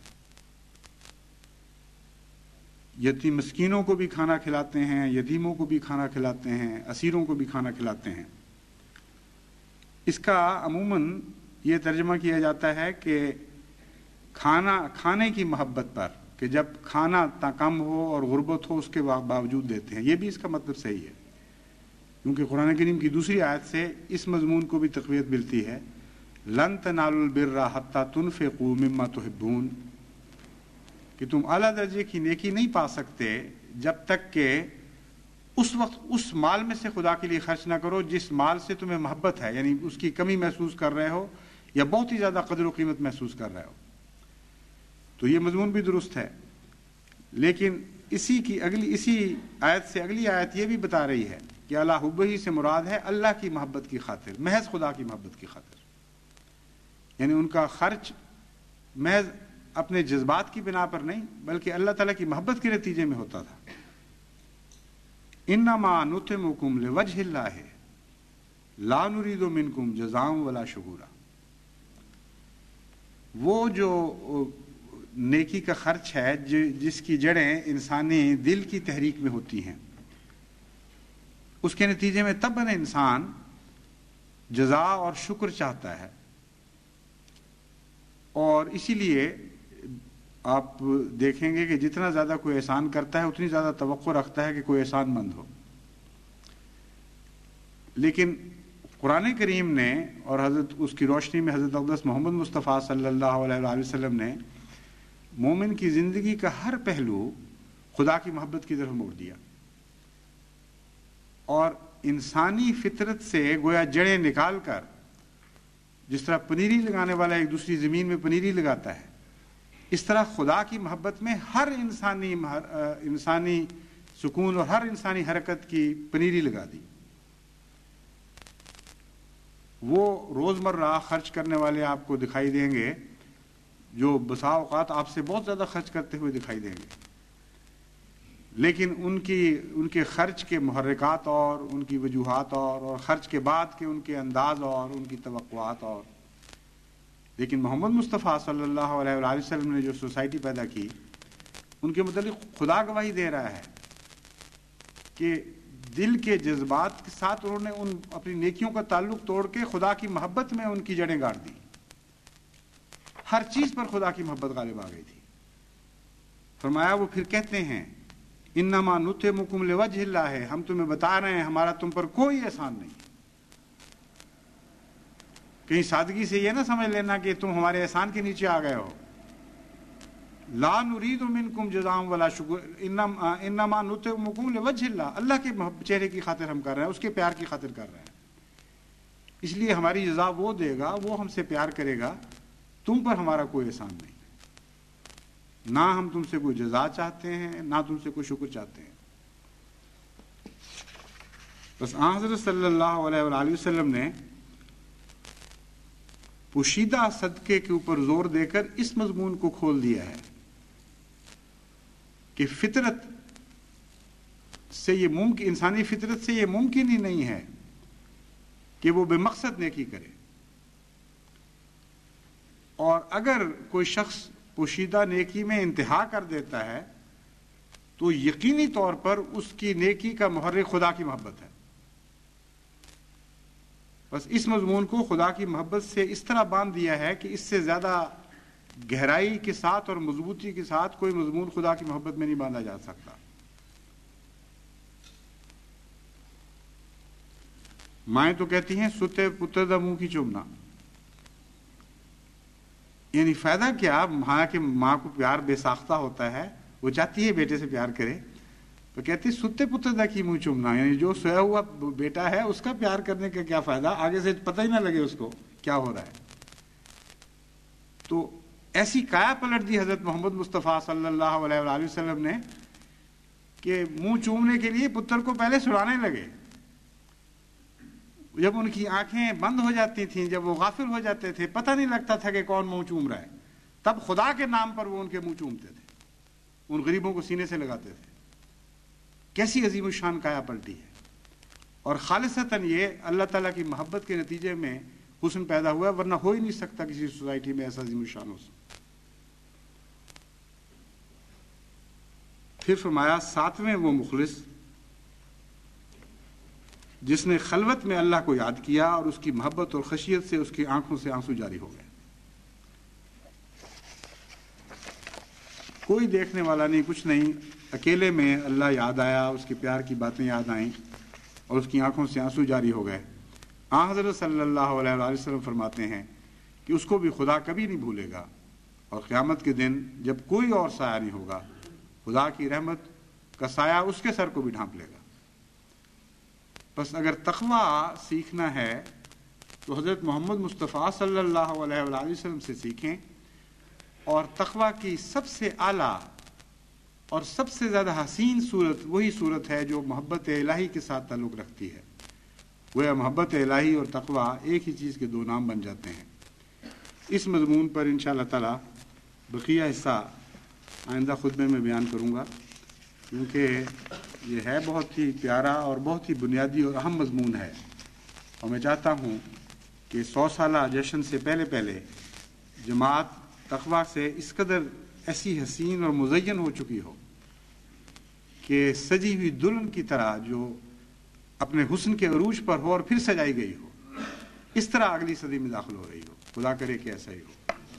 یتیم مسکینوں کو بھی کھانا کھلاتے ہیں، یتیموں کو بھی کھانا کھلاتے ہیں، اسیروں کو بھی کھانا کھلاتے ہیں۔ اس کا عموماً یہ ترجمہ کیا جاتا ہے کہ کھانا کھانے کی محبت پر، کہ جب کھانا کم ہو اور غربت ہو اس کے باوجود دیتے ہیں، یہ بھی اس کا مطلب صحیح ہے، کیونکہ قرآن کریم کی دوسری آیت سے اس مضمون کو بھی تقویت ملتی ہے، لن تنالوا البر حتی تنفقوا مما تحبون، کہ تم اعلیٰ درجے کی نیکی نہیں پا سکتے جب تک کہ اس وقت اس مال میں سے خدا کے لیے خرچ نہ کرو جس مال سے تمہیں محبت ہے، یعنی اس کی کمی محسوس کر رہے ہو یا بہت ہی زیادہ قدر و قیمت محسوس کر رہے ہو۔ تو یہ مضمون بھی درست ہے، لیکن اسی کی اگلی اسی آیت سے اگلی آیت یہ بھی بتا رہی ہے کہ اللہ حب ہی سے مراد ہے اللہ کی محبت کی خاطر، محض خدا کی محبت کی خاطر، یعنی ان کا خرچ محض اپنے جذبات کی بنا پر نہیں بلکہ اللہ تعالیٰ کی محبت کے نتیجے میں ہوتا تھا۔ انما نطعمکم لوجہ اللہ لا نرید منکم جزاء ولا شکورا۔ وہ جو نیکی کا خرچ ہے جس کی جڑیں انسانی دل کی تحریک میں ہوتی ہیں، اس کے نتیجے میں تب انسان جزا اور شکر چاہتا ہے، اور اسی لیے آپ دیکھیں گے کہ جتنا زیادہ کوئی احسان کرتا ہے اتنی زیادہ توقع رکھتا ہے کہ کوئی احسان مند ہو۔ لیکن قرآن کریم نے اور حضرت اس کی روشنی میں حضرت اقدس محمد مصطفیٰ صلی اللہ علیہ وآلہ وسلم نے مومن کی زندگی کا ہر پہلو خدا کی محبت کی طرف موڑ دیا، اور انسانی فطرت سے گویا جڑیں نکال کر، جس طرح پنیری لگانے والا ایک دوسری زمین میں پنیری لگاتا ہے، اس طرح خدا کی محبت میں ہر انسانی انسانی سکون اور ہر انسانی حرکت کی پنیری لگا دی۔ وہ روزمرہ خرچ کرنے والے آپ کو دکھائی دیں گے جو بسا اوقات آپ سے بہت زیادہ خرچ کرتے ہوئے دکھائی دیں گے، لیکن ان کی ان کے خرچ کے محرکات اور ان کی وجوہات اور اور خرچ کے بعد کے ان کے انداز اور ان کی توقعات اور، لیکن محمد مصطفیٰ صلی اللہ علیہ وآلہ وسلم نے جو سوسائٹی پیدا کی ان کے متعلق خدا گواہی دے رہا ہے کہ دل کے جذبات کے ساتھ انہوں نے ان اپنی نیکیوں کا تعلق توڑ کے خدا کی محبت میں ان کی جڑیں گاڑ دی۔ ہر چیز پر خدا کی محبت غالب آ گئی تھی۔ فرمایا وہ پھر کہتے ہیں انما نطعمکم لوجہ اللہ ہے، ہم تمہیں بتا رہے ہیں ہمارا تم پر کوئی احسان نہیں۔ کہیں سادگی سے یہ نہ سمجھ لینا کہ تم ہمارے احسان کے نیچے آ گئے ہو۔ لا نرید منکم جزاء ولا شکور انما نطعمکم لوجہ اللہ، اللہ کے چہرے کی خاطر ہم کر رہے ہیں، اس کے پیار کی خاطر کر رہے ہیں، اس لیے ہماری جزا وہ دے گا، وہ ہم سے پیار کرے گا، تم پر ہمارا کوئی احسان نہیں، نہ ہم تم سے کوئی جزا چاہتے ہیں نہ تم سے کوئی شکر چاہتے ہیں۔ بس آن حضرت صلی اللہ علیہ وآلہ وسلم نے پوشیدہ صدقے کے اوپر زور دے کر اس مضمون کو کھول دیا ہے کہ فطرت سے یہ ممکن انسانی فطرت سے یہ ممکن ہی نہیں ہے کہ وہ بے مقصد نیکی کرے، اور اگر کوئی شخص پوشیدہ نیکی میں انتہا کر دیتا ہے تو یقینی طور پر اس کی نیکی کا محرک خدا کی محبت ہے۔ بس اس مضمون کو خدا کی محبت سے اس طرح باندھ دیا ہے کہ اس سے زیادہ گہرائی کے ساتھ اور مضبوطی کے ساتھ کوئی مضمون خدا کی محبت میں نہیں باندھا جا سکتا۔ مائیں تو کہتی ہیں ستے پتر دا منہ کی چومنا، یعنی فائدہ کیا؟ ماں کے ماں کو پیار بے ساختہ ہوتا ہے، وہ چاہتی ہے بیٹے سے پیار کرے، تو کہتی ستے پتر دا کی منہ چومنا، یعنی جو سویا ہوا بیٹا ہے اس کا پیار کرنے کا کیا فائدہ، آگے سے پتہ ہی نہ لگے اس کو کیا ہو رہا ہے۔ تو ایسی کایا پلٹ دی حضرت محمد مصطفیٰ صلی اللہ علیہ وآلہ وسلم نے کہ منہ چومنے کے لیے پتر کو پہلے سڑانے لگے۔ جب ان کی آنکھیں بند ہو جاتی تھیں، جب وہ غافل ہو جاتے تھے، پتہ نہیں لگتا تھا کہ کون منہ چوم رہا ہے، تب خدا کے نام پر وہ ان کے منہ چومتے تھے، ان غریبوں کو سینے سے لگاتے تھے۔ کیسی عظیم الشان کایا پلٹی ہے، اور خالصتاً یہ اللہ تعالیٰ کی محبت کے نتیجے میں حسن پیدا ہوا ہے، ورنہ ہو ہی نہیں سکتا کسی سوسائٹی میں ایسا عظیم الشان حسن۔ پھر فرمایا ساتویں وہ مخلص جس نے خلوت میں اللہ کو یاد کیا اور اس کی محبت اور خشیت سے اس کی آنکھوں سے آنسو جاری ہو گئے۔ کوئی دیکھنے والا نہیں، کچھ نہیں، اکیلے میں اللہ یاد آیا، اس کے پیار کی باتیں یاد آئیں اور اس کی آنکھوں سے آنسو جاری ہو گئے۔ آن حضرت صلی اللہ علیہ وآلہ وسلم فرماتے ہیں کہ اس کو بھی خدا کبھی نہیں بھولے گا، اور قیامت کے دن جب کوئی اور سایہ نہیں ہوگا، خدا کی رحمت کا سایہ اس کے سر کو بھی ڈھانپ لے گا۔ بس اگر تقوی سیکھنا ہے تو حضرت محمد مصطفیٰ صلی اللہ علیہ وآلہ وسلم سے سیکھیں، اور تقوی کی سب سے اعلیٰ اور سب سے زیادہ حسین صورت وہی صورت ہے جو محبت الہی کے ساتھ تعلق رکھتی ہے. وہ محبت الہی اور تقویٰ ایک ہی چیز کے دو نام بن جاتے ہیں. اس مضمون پر انشاءاللہ تعالی بقیہ حصہ آئندہ خطبے میں بیان کروں گا، کیونکہ یہ ہے بہت ہی پیارا اور بہت ہی بنیادی اور اہم مضمون ہے، اور میں چاہتا ہوں کہ سو سالہ جشن سے پہلے پہلے جماعت تقویٰ سے اس قدر ایسی حسین اور مزین ہو چکی ہو کہ سجی ہوئی دلہن کی طرح جو اپنے حسن کے عروج پر ہو اور پھر سجائی گئی ہو، اس طرح اگلی صدی میں داخل ہو رہی ہو. خدا کرے کہ ایسا ہی ہو.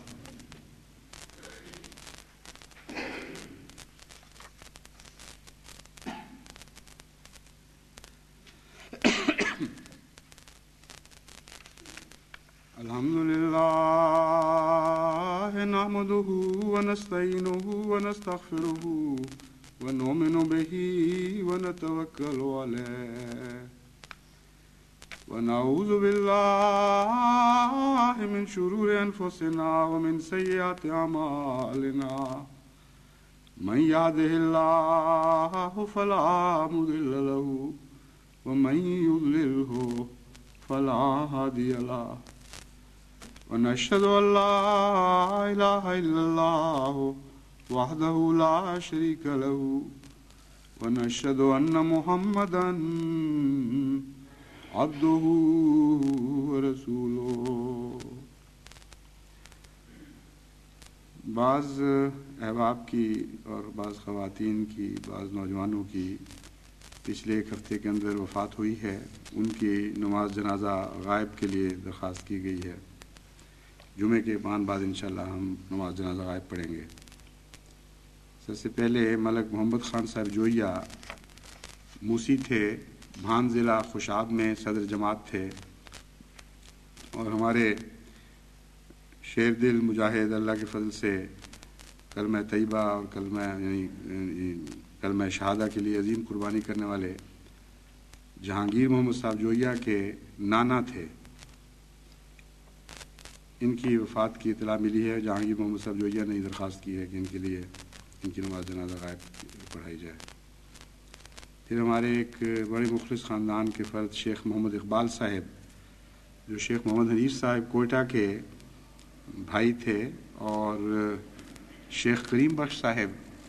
الحمدللہ نحمدہ ونستعینہ ونستغفرہ ونؤمن بہ ونتوکل علیہ ونعوذ باللہ من شرور انفسنا ومن سیئات اعمالنا من یہدہ اللہ فلا مضل لہ ومن یضللہ فلا ہادی لہ ونشهد ان لا اله الا الله وحده لا شريك له ونشهد ان محمدا عبده ورسوله. بعض احباب کی اور بعض خواتین کی، بعض نوجوانوں کی پچھلے ایک ہفتے کے اندر وفات ہوئی ہے. ان کی نماز جنازہ غائب کے لیے درخواست کی گئی ہے. جمعے کے بعد بعد انشاءاللہ ہم نماز جنازہ غائب پڑھیں گے. سب سے پہلے ملک محمد خان صاحب جوئیہ موسی تھے، بھان ضلع خوشاب میں صدر جماعت تھے، اور ہمارے شیر دل مجاہد اللہ کے فضل سے کلمہ طیبہ اور کلمہ یعنی کلمہ شہادہ کے لیے عظیم قربانی کرنے والے جہانگیر محمد صاحب جوئیہ کے نانا تھے. ان کی وفات کی اطلاع ملی ہے. جہانگیر محمد صاحب جوئیہ نے درخواست کی ہے کہ ان کے لیے ان کی نماز جنازہ غائب پڑھائی جائے. پھر ہمارے ایک بڑے مخلص خاندان کے فرد شیخ محمد اقبال صاحب، جو شیخ محمد حنیف صاحب کوئٹہ کے بھائی تھے، اور شیخ کریم بخش صاحب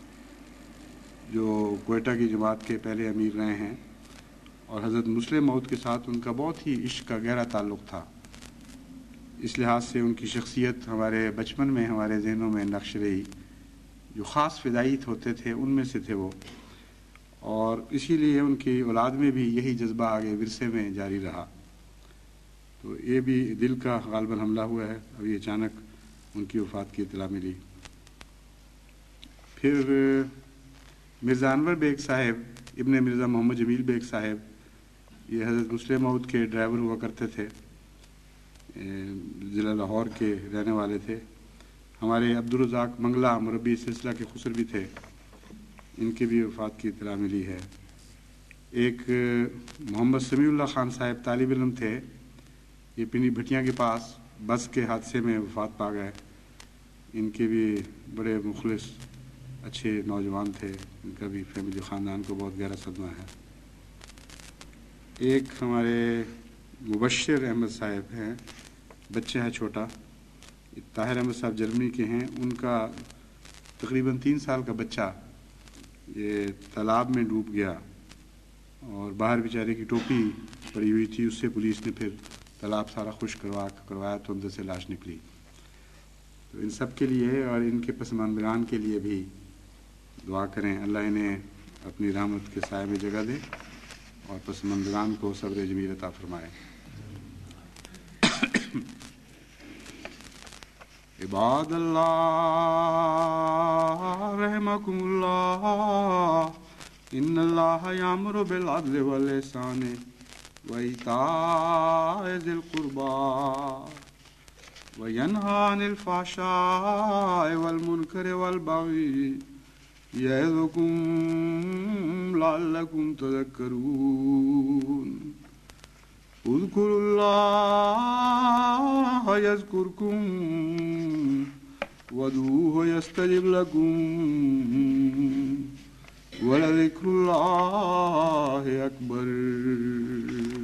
جو کوئٹہ کی جماعت کے پہلے امیر رہے ہیں، اور حضرت مسلم موعود کے ساتھ ان کا بہت ہی عشق کا گہرا تعلق تھا. اس لحاظ سے ان کی شخصیت ہمارے بچپن میں ہمارے ذہنوں میں نقش رہی. جو خاص فدائی ہوتے تھے ان میں سے تھے وہ، اور اسی لیے ان کی اولاد میں بھی یہی جذبہ آگے ورثے میں جاری رہا. تو یہ بھی دل کا غالباً حملہ ہوا ہے. ابھی اچانک ان کی وفات کی اطلاع ملی. پھر مرزا انور بیگ صاحب ابن مرزا محمد جمیل بیگ صاحب، یہ حضرت مسلم موعود کے ڈرائیور ہوا کرتے تھے، ضلع لاہور کے رہنے والے تھے. ہمارے عبدالرزاق منگلہ مربی سلسلہ کے خسر بھی تھے، ان کی بھی وفات کی اطلاع ملی ہے. ایک محمد سمیع اللہ خان صاحب طالب علم تھے، یہ پنی بھٹیاں کے پاس بس کے حادثے میں وفات پا گئے. ان کے بھی بڑے مخلص اچھے نوجوان تھے. ان کا بھی فیملی خاندان کو بہت گہرا صدمہ ہے. ایک ہمارے مبشر احمد صاحب ہیں، بچہ ہے چھوٹا، طاہر احمد صاحب جرمنی کے ہیں. ان کا تقریباً تین سال کا بچہ یہ تالاب میں ڈوب گیا، اور باہر بیچارے کی ٹوپی پڑی ہوئی تھی، اس سے پولیس نے پھر تالاب سارا خشک کروا کروایا تو اندر سے لاش نکلی. تو ان سب کے لیے اور ان کے پسماندگان کے لیے بھی دعا کریں، اللہ انہیں اپنی رحمت کے سائے میں جگہ دے اور پسماندگان کو صبر جمیل عطا فرمائے. عباد اللہ رحمکم اللہ، ان اللہ یامر بالعدل والاحسان وایتاء ذی القربى وینہی عن الفحشاء والمنکر والبغی یعظکم لعلکم تذکرون. اذکروا اللہ یذکرکم وادعوہ یستجب لکم ولذكر الله أكبر.